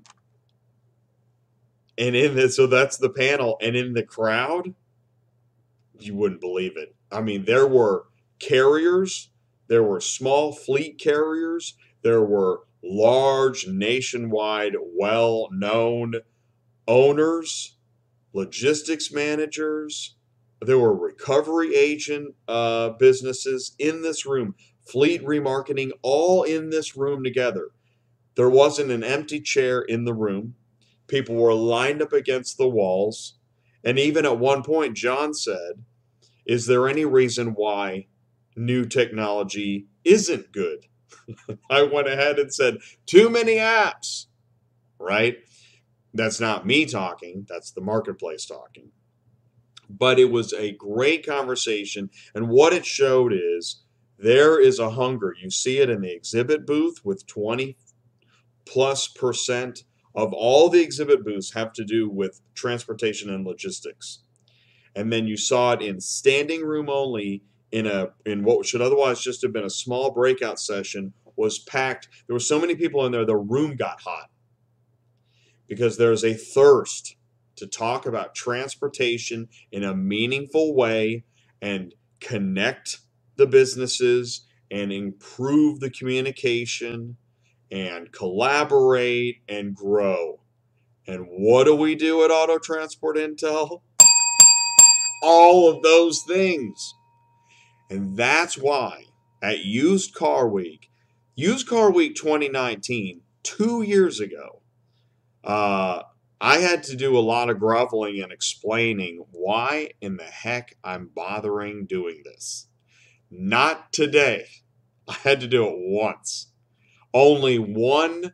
and in this, so that's the panel, and in the crowd, you wouldn't believe it. I mean, there were carriers, there were small fleet carriers, there were large, nationwide, well-known owners, logistics managers, there were recovery agent uh, businesses in this room, fleet remarketing, all in this room together. There wasn't an empty chair in the room. People were lined up against the walls. And even at one point, John said, is there any reason why new technology isn't good? I went ahead and said, too many apps, right? That's not me talking. That's the marketplace talking. But it was a great conversation. And what it showed is there is a hunger. You see it in the exhibit booth with twenty plus percent of all the exhibit booths have to do with transportation and logistics. And then you saw it in standing room only in a in what should otherwise just have been a small breakout session was packed. There were so many people in there, the room got hot because there's a thirst to talk about transportation in a meaningful way and connect the businesses and improve the communication and collaborate and grow. And what do we do at Auto Transport Intel? All of those things. And that's why at Used Car Week, Used Car Week twenty nineteen, two years ago, uh, I had to do a lot of groveling and explaining why in the heck I'm bothering doing this. Not today. I had to do it once. Only one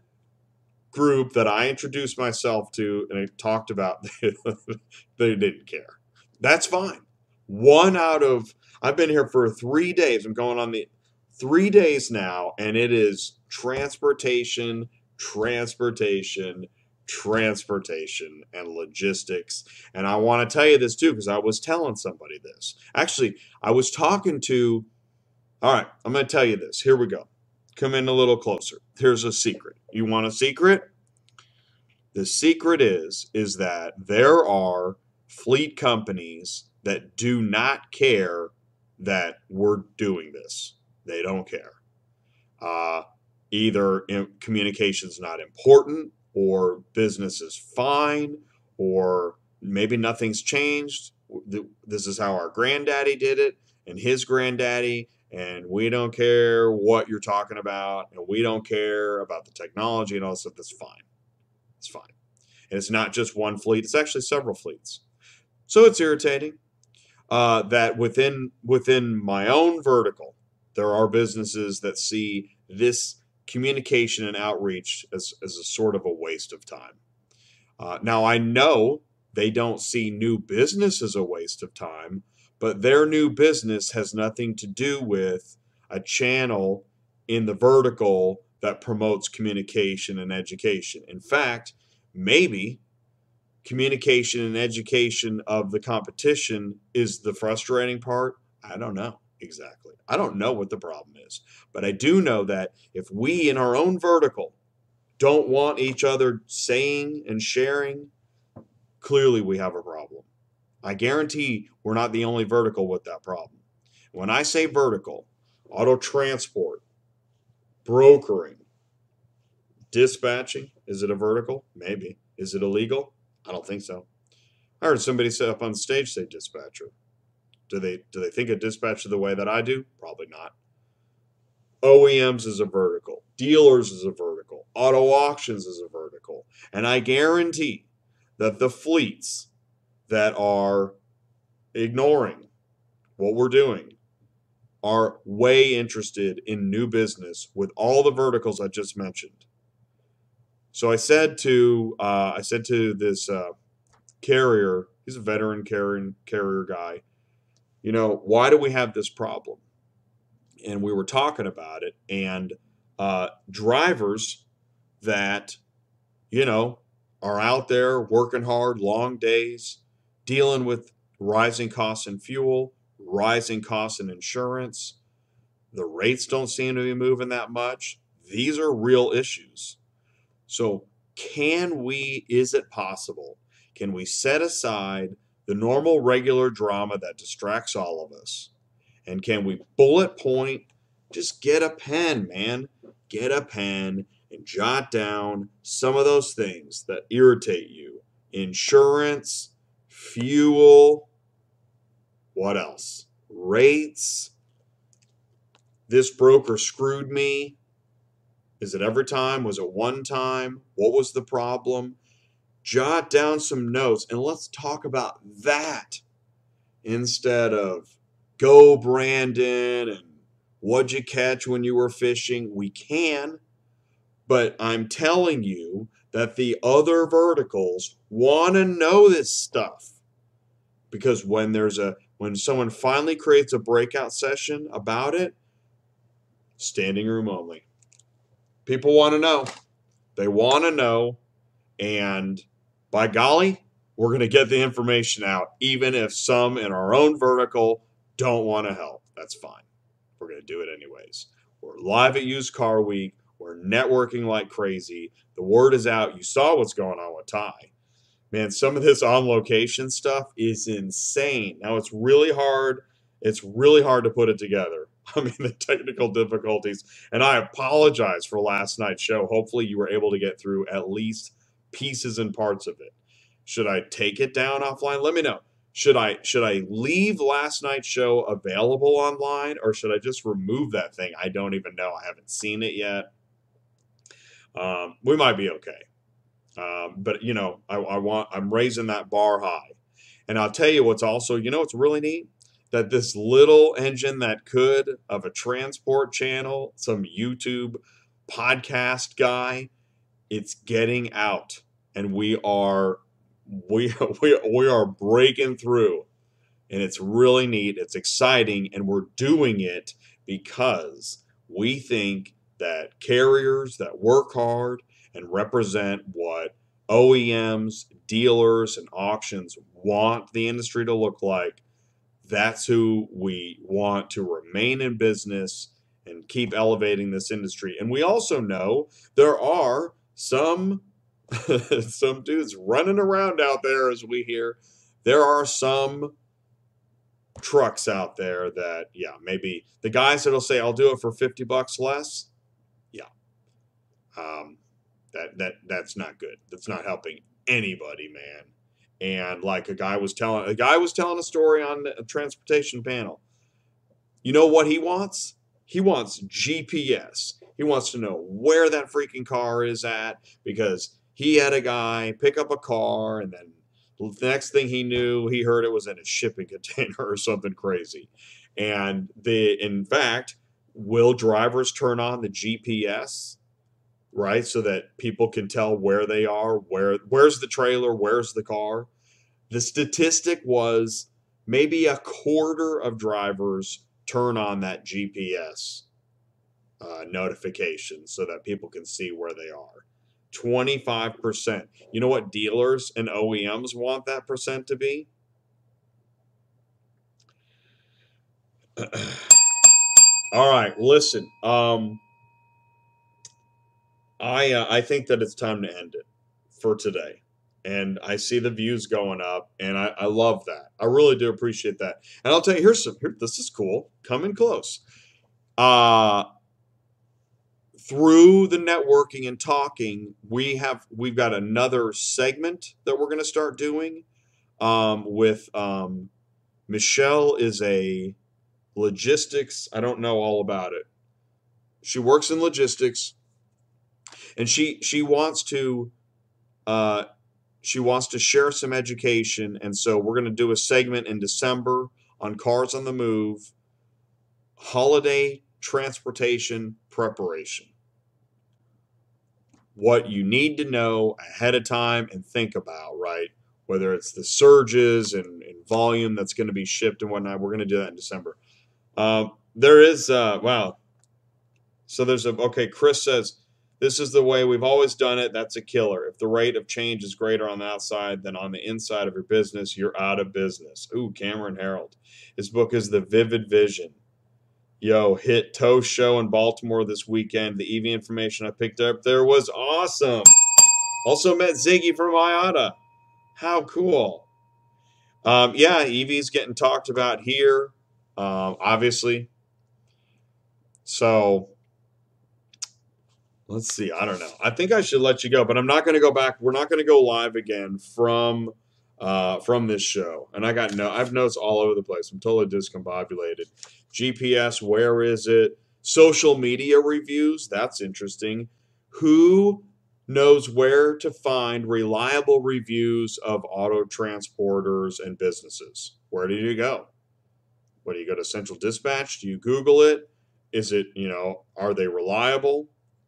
group that I introduced myself to and I talked about, they didn't care. That's fine. One out of, I've been here for three days. I'm going on the three days now, and it is transportation, transportation, transportation, and logistics. And I want to tell you this too, because I was telling somebody this. Actually, I was talking to, all right, I'm going to tell you this. Here we go. Come in a little closer. Here's a secret. You want a secret? The secret is, is that there are fleet companies that do not care that we're doing this. They don't care. Uh, either communication is not important, or business is fine, or maybe nothing's changed. This is how our granddaddy did it, and his granddaddy, and we don't care what you're talking about, and we don't care about the technology and all that stuff. That's fine. It's fine. And it's not just one fleet. It's actually several fleets. So it's irritating uh, that within within my own vertical, there are businesses that see this communication and outreach as, as a sort of a waste of time. Uh, now, I know they don't see new business as a waste of time, but their new business has nothing to do with a channel in the vertical that promotes communication and education. In fact, maybe communication and education of the competition is the frustrating part. I don't know exactly. I don't know what the problem is, but I do know that if we in our own vertical don't want each other saying and sharing, clearly we have a problem. I guarantee we're not the only vertical with that problem. When I say vertical, auto transport, brokering, dispatching, is it a vertical? Maybe. Is it illegal? I don't think so. I heard somebody say up on stage say dispatcher. Do they do they think of dispatcher the way that I do? Probably not. O E Ms is a vertical. Dealers is a vertical. Auto auctions is a vertical. And I guarantee that the fleets that are ignoring what we're doing are way interested in new business with all the verticals I just mentioned. So I said to uh, I said to this uh, carrier, he's a veteran carrier carrier guy, you know, why do we have this problem? And we were talking about it, and uh, drivers that, you know, are out there working hard, long days, dealing with rising costs in fuel, rising costs in insurance. The rates don't seem to be moving that much. These are real issues. So can we, is it possible, can we set aside the normal regular drama that distracts all of us? And can we bullet point, just get a pen, man, get a pen and jot down some of those things that irritate you. Insurance, fuel, what else? Rates. This broker screwed me. Is it every time? Was it one time? What was the problem? Jot down some notes and let's talk about that instead of go Brandon and what'd you catch when you were fishing? We can, but I'm telling you that the other verticals want to know this stuff, because when there's a when someone finally creates a breakout session about it, standing room only. People want to know. They want to know, and by golly, we're going to get the information out, even if some in our own vertical don't want to help. That's fine. We're going to do it anyways. We're live at Used Car Week. We're networking like crazy. The word is out. You saw what's going on with Ty. Man, some of this on location stuff is insane. Now, it's really hard. It's really hard to put it together. I mean, the technical difficulties. And I apologize for last night's show. Hopefully you were able to get through at least pieces and parts of it. Should I take it down offline? Let me know. Should I should I leave last night's show available online, or should I just remove that thing? I don't even know. I haven't seen it yet. Um, we might be okay. Um, but, you know, I, I want, I'm raising that bar high. And I'll tell you what's also, you know, what's really neat that this little engine that could of a transport channel, some YouTube podcast guy, it's getting out, and we are we we we are breaking through, and it's really neat. It's exciting, and we're doing it because we think that carriers that work hard and represent what O E Ms, dealers, and auctions want the industry to look like, that's who we want to remain in business and keep elevating this industry. And we also know there are some some dudes running around out there, as we hear. There are some trucks out there that, yeah, maybe the guys that'll say, I'll do it for fifty bucks less. Yeah. Um, that, that, that's not good. That's not helping anybody, man. And like a guy was telling, a guy was telling a story on a transportation panel. You know what he wants? He wants G P S. He wants to know where that freaking car is at, because he had a guy pick up a car, and then the next thing he knew, he heard it was in a shipping container or something crazy. And the, in fact, will drivers turn on the G P S, right, so that people can tell where they are, where where's the trailer, where's the car? The statistic was maybe a quarter of drivers turn on that G P S uh, notification so that people can see where they are. twenty-five percent. You know what dealers and O E Ms want that percent to be? All right, listen. Um, I uh, I think that it's time to end it for today. And I see the views going up, and I, I love that. I really do appreciate that. And I'll tell you, here's some, here, this is cool. Coming close. Uh, through the networking and talking, we have, we've got another segment that we're going to start doing um, with um, Michelle is a logistics. I don't know all about it. She works in logistics, and she, she wants to, uh, She wants to share some education, and so we're going to do a segment in December on Cars on the Move, holiday transportation preparation. What you need to know ahead of time and think about, right? Whether it's the surges and, and volume that's going to be shipped and whatnot. We're going to do that in December. Um, there is, uh, wow. So there's a, okay, Chris says, this is the way we've always done it. That's a killer. If the rate of change is greater on the outside than on the inside of your business, you're out of business. Ooh, Cameron Harold. His book is The Vivid Vision. Yo, hit Tow Show in Baltimore this weekend. The E V information I picked up there was awesome. Also met Ziggy from I A T A. How cool. Um, yeah, E V's getting talked about here, um, obviously. So... let's see. I don't know. I think I should let you go, but I'm not going to go back. We're not going to go live again from uh, from this show. And I got no. I have notes all over the place. I'm totally discombobulated. G P S. Where is it? Social media reviews. That's interesting. Who knows where to find reliable reviews of auto transporters and businesses? Where do you go? What do you go to Central Dispatch? Do you Google it? Is it, you know, are they reliable?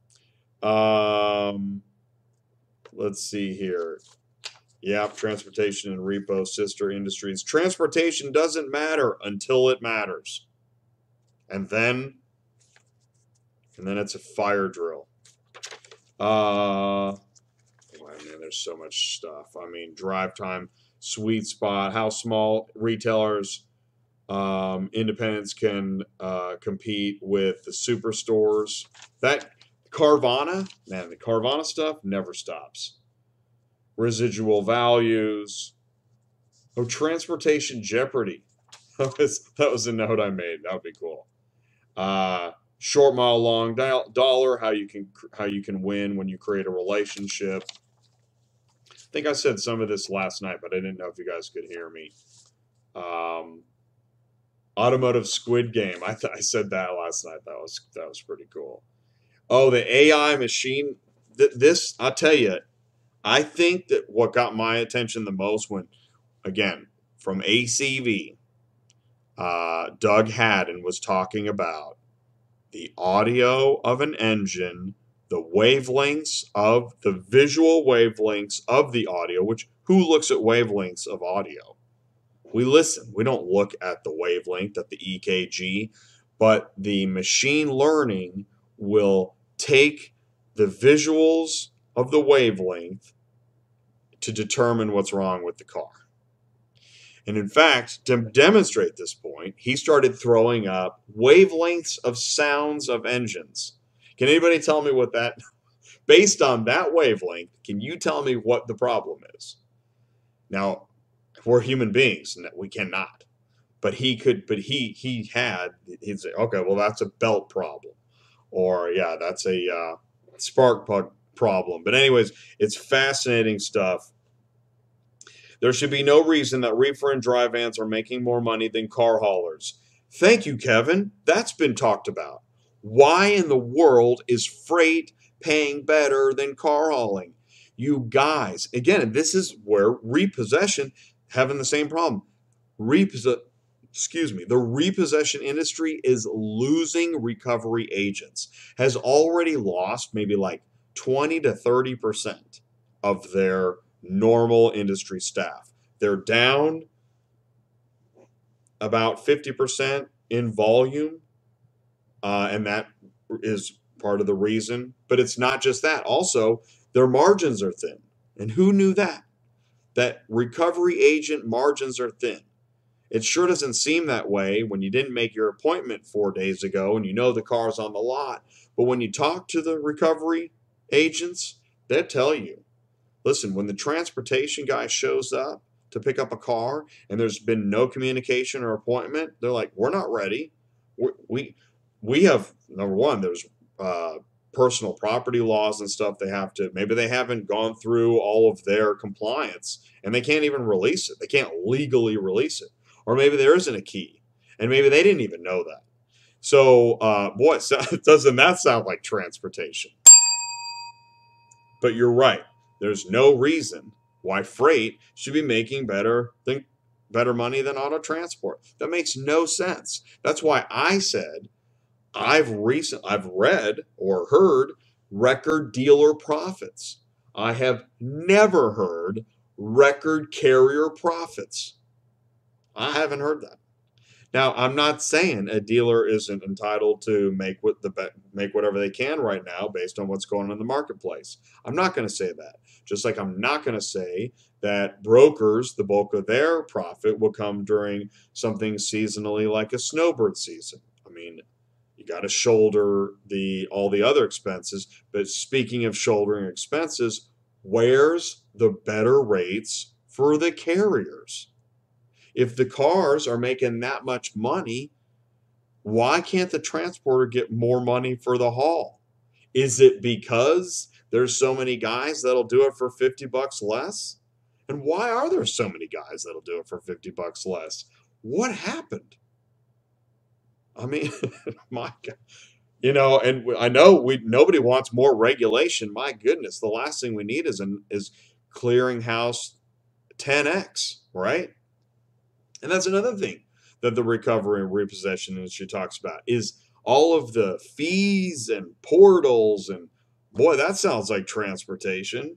Um, let's see here. Yeah, transportation and repo, sister industries. Transportation doesn't matter until it matters. And then, and then it's a fire drill. Uh, oh man, there's so much stuff. I mean, drive time, sweet spot, how small retailers, um, independents can uh, compete with the superstores. That Carvana, man, the Carvana stuff never stops. Residual values. Oh, transportation jeopardy. That was, that was a note I made. That would be cool. Uh, short mile long dollar. How you can how you can win when you create a relationship. I think I said some of this last night, but I didn't know if you guys could hear me. Um, automotive Squid Game. I th- I said that last night. That was that was pretty cool. Oh, the A I machine. Th- this, I'll tell you, I think that what got my attention the most when, again, from A C V, uh, Doug Haddon was talking about the audio of an engine, the wavelengths of the visual wavelengths of the audio, which who looks at wavelengths of audio? We listen. We don't look at the wavelength, at the E K G, but the machine learning will take the visuals of the wavelength to determine what's wrong with the car. And in fact, to demonstrate this point, he started throwing up wavelengths of sounds of engines. Can anybody tell me what that, based on that wavelength, can you tell me what the problem is? Now, we're human beings, and we cannot. But he could, but he he had, he'd say, okay, well, that's a belt problem. Or, yeah, that's a uh, spark plug problem. But anyways, it's fascinating stuff. There should be no reason that reefer and dry vans are making more money than car haulers. Thank you, Kevin. That's been talked about. Why in the world is freight paying better than car hauling? You guys, again, this is where repossession having the same problem. Repossess, excuse me, the repossession industry is losing recovery agents, has already lost maybe like twenty to thirty percent of their normal industry staff. They're down about fifty percent in volume, uh, and that is part of the reason. But it's not just that. Also, their margins are thin. And who knew that? That recovery agent margins are thin. It sure doesn't seem that way when you didn't make your appointment four days ago and you know the car's on the lot. But when you talk to the recovery agents, they'll tell you, listen, when the transportation guy shows up to pick up a car and there's been no communication or appointment, they're like, we're not ready. We we, we have, number one, there's uh, personal property laws and stuff they have to, maybe they haven't gone through all of their compliance and they can't even release it. They can't legally release it. Or maybe there isn't a key and maybe they didn't even know that. So, uh, boy, doesn't that sound like transportation? But you're right. There's no reason why freight should be making better than better money than auto transport. That makes no sense. That's why I said I've recent I've read or heard record dealer profits. I have never heard record carrier profits. I haven't heard that. Now, I'm not saying a dealer isn't entitled to make what the make whatever they can right now based on what's going on in the marketplace. I'm not going to say that. Just like I'm not going to say that brokers, the bulk of their profit will come during something seasonally like a snowbird season. I mean, you got to shoulder the all the other expenses. But speaking of shouldering expenses, where's the better rates for the carriers? If the cars are making that much money, why can't the transporter get more money for the haul? Is it because there's so many guys that'll do it for fifty bucks less? And why are there so many guys that'll do it for fifty bucks less? What happened? I mean, my God. You know, and I know we nobody wants more regulation. My goodness, the last thing we need is an is clearinghouse ten X, right? And that's another thing that the recovery and repossession industry talks about is all of the fees and portals. And boy, that sounds like transportation.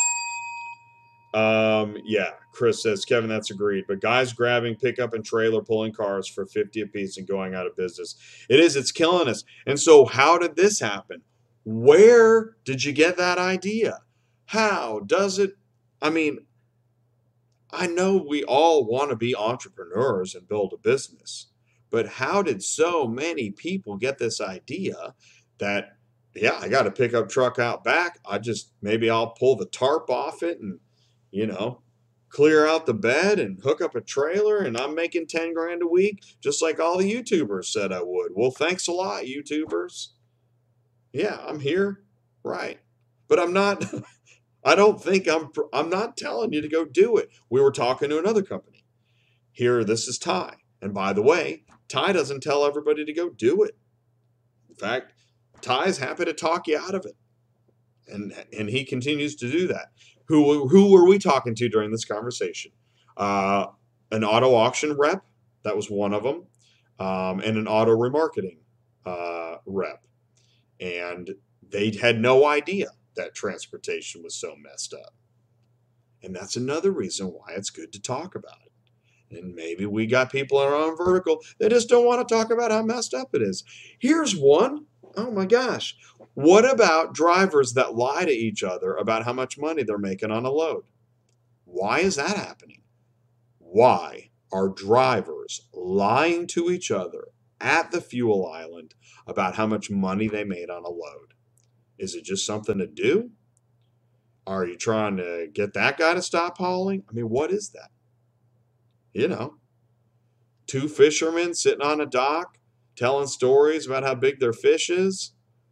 Um, yeah, Chris says, Kevin, that's agreed. But guys grabbing pickup and trailer pulling cars for fifty apiece and going out of business. It is, it's killing us. And so how did this happen? Where did you get that idea? How does it? I mean, I know we all want to be entrepreneurs and build a business, but how did so many people get this idea that, yeah, I got a pickup truck out back. I just, maybe I'll pull the tarp off it and, you know, clear out the bed and hook up a trailer and I'm making ten grand a week, just like all the YouTubers said I would. Well, thanks a lot, YouTubers. Yeah, I'm here. Right. But I'm not... I don't think I'm, I'm not telling you to go do it. We were talking to another company. Here, this is Ty. And by the way, Ty doesn't tell everybody to go do it. In fact, Ty's happy to talk you out of it. And, and he continues to do that. Who, who were we talking to during this conversation? Uh, an auto auction rep That was one of them, um, and an auto remarketing uh, rep. And they had no idea that transportation was so messed up. And that's another reason why it's good to talk about it. And maybe we got people in our own vertical that just don't want to talk about how messed up it is. Here's one. Oh my gosh. What about drivers that lie to each other about how much money they're making on a load? Why is that happening? Why are drivers lying to each other at the fuel island about how much money they made on a load? Is it just something to do? Are you trying to get that guy to stop hauling? I mean, what is that? You know, two fishermen sitting on a dock telling stories about how big their fish is.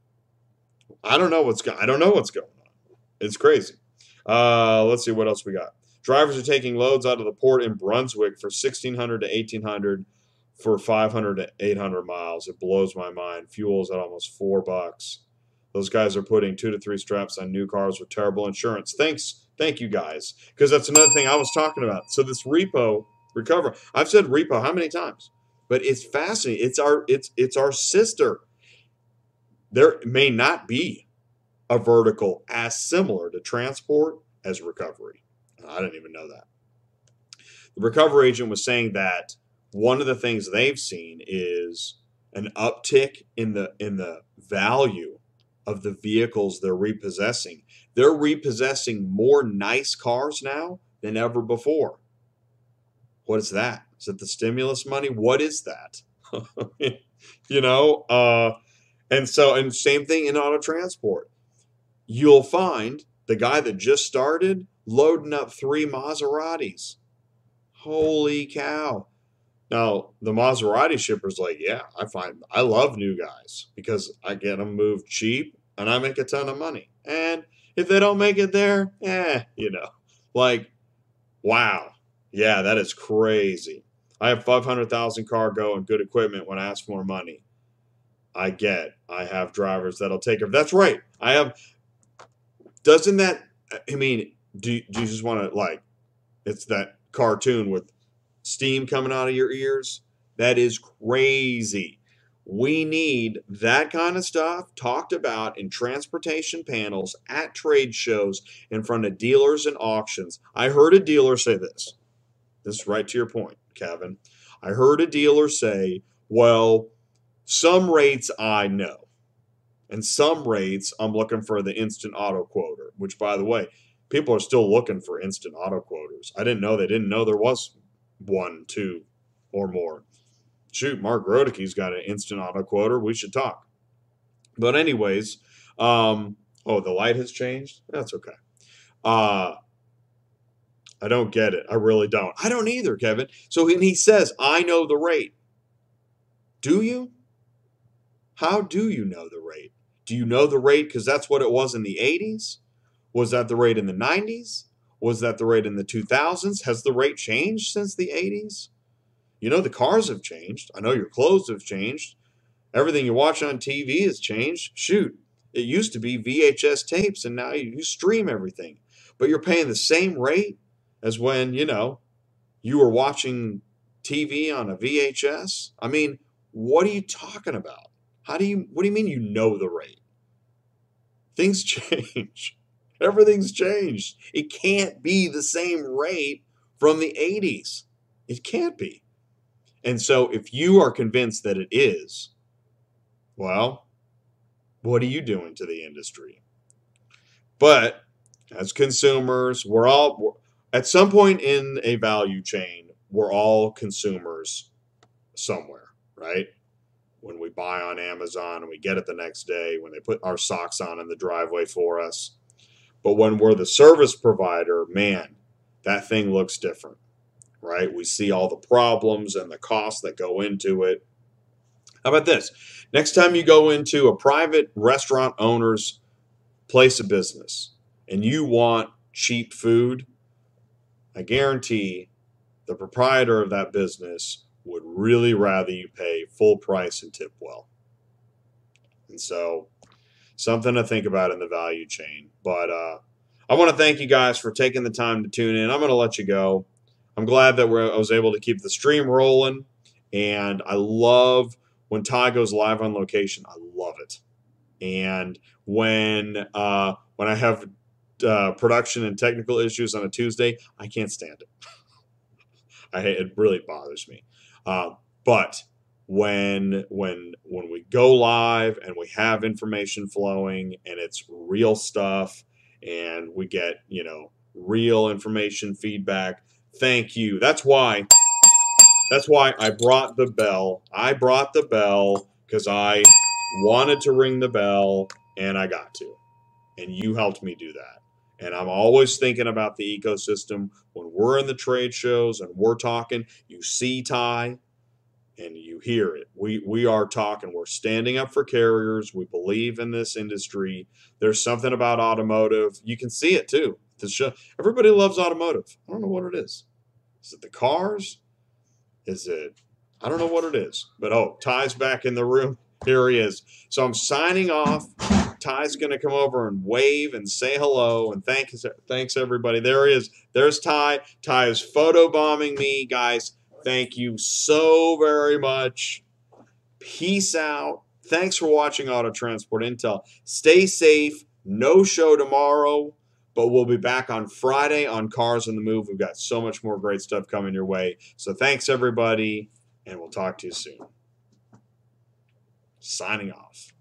I don't know what's go- I don't know what's going on. It's crazy. Uh, let's see what else we got. Drivers are taking loads out of the port in Brunswick for sixteen hundred to eighteen hundred for five hundred to eight hundred miles. It blows my mind. Fuel's at almost four bucks. Those guys are putting two to three straps on new cars with terrible insurance. Thanks, thank you guys, because that's another thing I was talking about. So this repo recover, I've said repo how many times, but it's fascinating. It's our it's it's our sister. There may not be a vertical as similar to transport as recovery. I didn't even know that. The recovery agent was saying that one of the things they've seen is an uptick in the in the value of the vehicles they're repossessing. They're repossessing more nice cars now than ever before. What is that? Is it the stimulus money? What is that? you know, uh, and so, and same thing in auto transport. You'll find the guy that just started loading up three Maseratis. Holy cow. Now, the Maserati shipper's like, yeah, I find, I love new guys because I get them moved cheap and I make a ton of money. And if they don't make it there, eh, you know, like, wow. Yeah, that is crazy. I have five hundred thousand cargo and good equipment when I ask for more money. I get, I have drivers that'll take it. That's right. I have, doesn't that, I mean, do, do you just want to, like, it's that cartoon with steam coming out of your ears? That is crazy. We need that kind of stuff talked about in transportation panels, at trade shows, in front of dealers and auctions. I heard a dealer say this. This is right to your point, Kevin. I heard a dealer say, well, some rates I know, and some rates I'm looking for the instant auto quoter, which, by the way, people are still looking for instant auto quoters. I didn't know they didn't know there was one, two, or more. Shoot, Mark Rodicke's got an instant auto quoter. We should talk. But anyways, um, oh, the light has changed? That's okay. Uh, I don't get it. I really don't. I don't either, Kevin. So and he says, I know the rate. Do you? How do you know the rate? Do you know the rate because that's what it was in the eighties? Was that the rate in the nineties? Was that the rate in the two thousands? Has the rate changed since the eighties? You know, the cars have changed. I know your clothes have changed. Everything you watch on T V has changed. Shoot, it used to be V H S tapes, and now you stream everything. But you're paying the same rate as when, you know, you were watching T V on a V H S. I mean, what are you talking about? How do you, what do you mean you know the rate? Things change. Everything's changed. It can't be the same rate from the eighties. It can't be. And so if you are convinced that it is, well, what are you doing to the industry? But as consumers, we're all, we're, at some point in a value chain, we're all consumers somewhere, right? When we buy on Amazon and we get it the next day, when they put our socks on in the driveway for us. But when we're the service provider, man, that thing looks different, right? We see all the problems and the costs that go into it. How about this? Next time you go into a private restaurant owner's place of business and you want cheap food, I guarantee the proprietor of that business would really rather you pay full price and tip well. And so, something to think about in the value chain. But uh, I want to thank you guys for taking the time to tune in. I'm going to let you go. I'm glad that we're, I was able to keep the stream rolling. And I love when Ty goes live on location. I love it. And when uh, when I have uh, production and technical issues on a Tuesday, I can't stand it. I it really bothers me. Uh, but when when when we go live and we have information flowing and it's real stuff and we get, you know, real information feedback, thank you. That's why that's why I brought the bell. I brought the bell because I wanted to ring the bell and I got to. And you helped me do that. And I'm always thinking about the ecosystem when we're in the trade shows and we're talking. You see Ty and you hear it. We we are talking. We're standing up for carriers. We believe in this industry. There's something about automotive. You can see it too. The show, everybody loves automotive. I don't know what it is. Is it the cars? Is it? I don't know what it is. But oh, Ty's back in the room. Here he is. So I'm signing off. Ty's going to come over and wave and say hello and thank thanks everybody. There he is. There's Ty. Ty is photobombing me, guys. Thank you so very much. Peace out. Thanks for watching Auto Transport Intel. Stay safe. No show tomorrow, but we'll be back on Friday on Cars on the Move. We've got so much more great stuff coming your way. So thanks, everybody, and we'll talk to you soon. Signing off.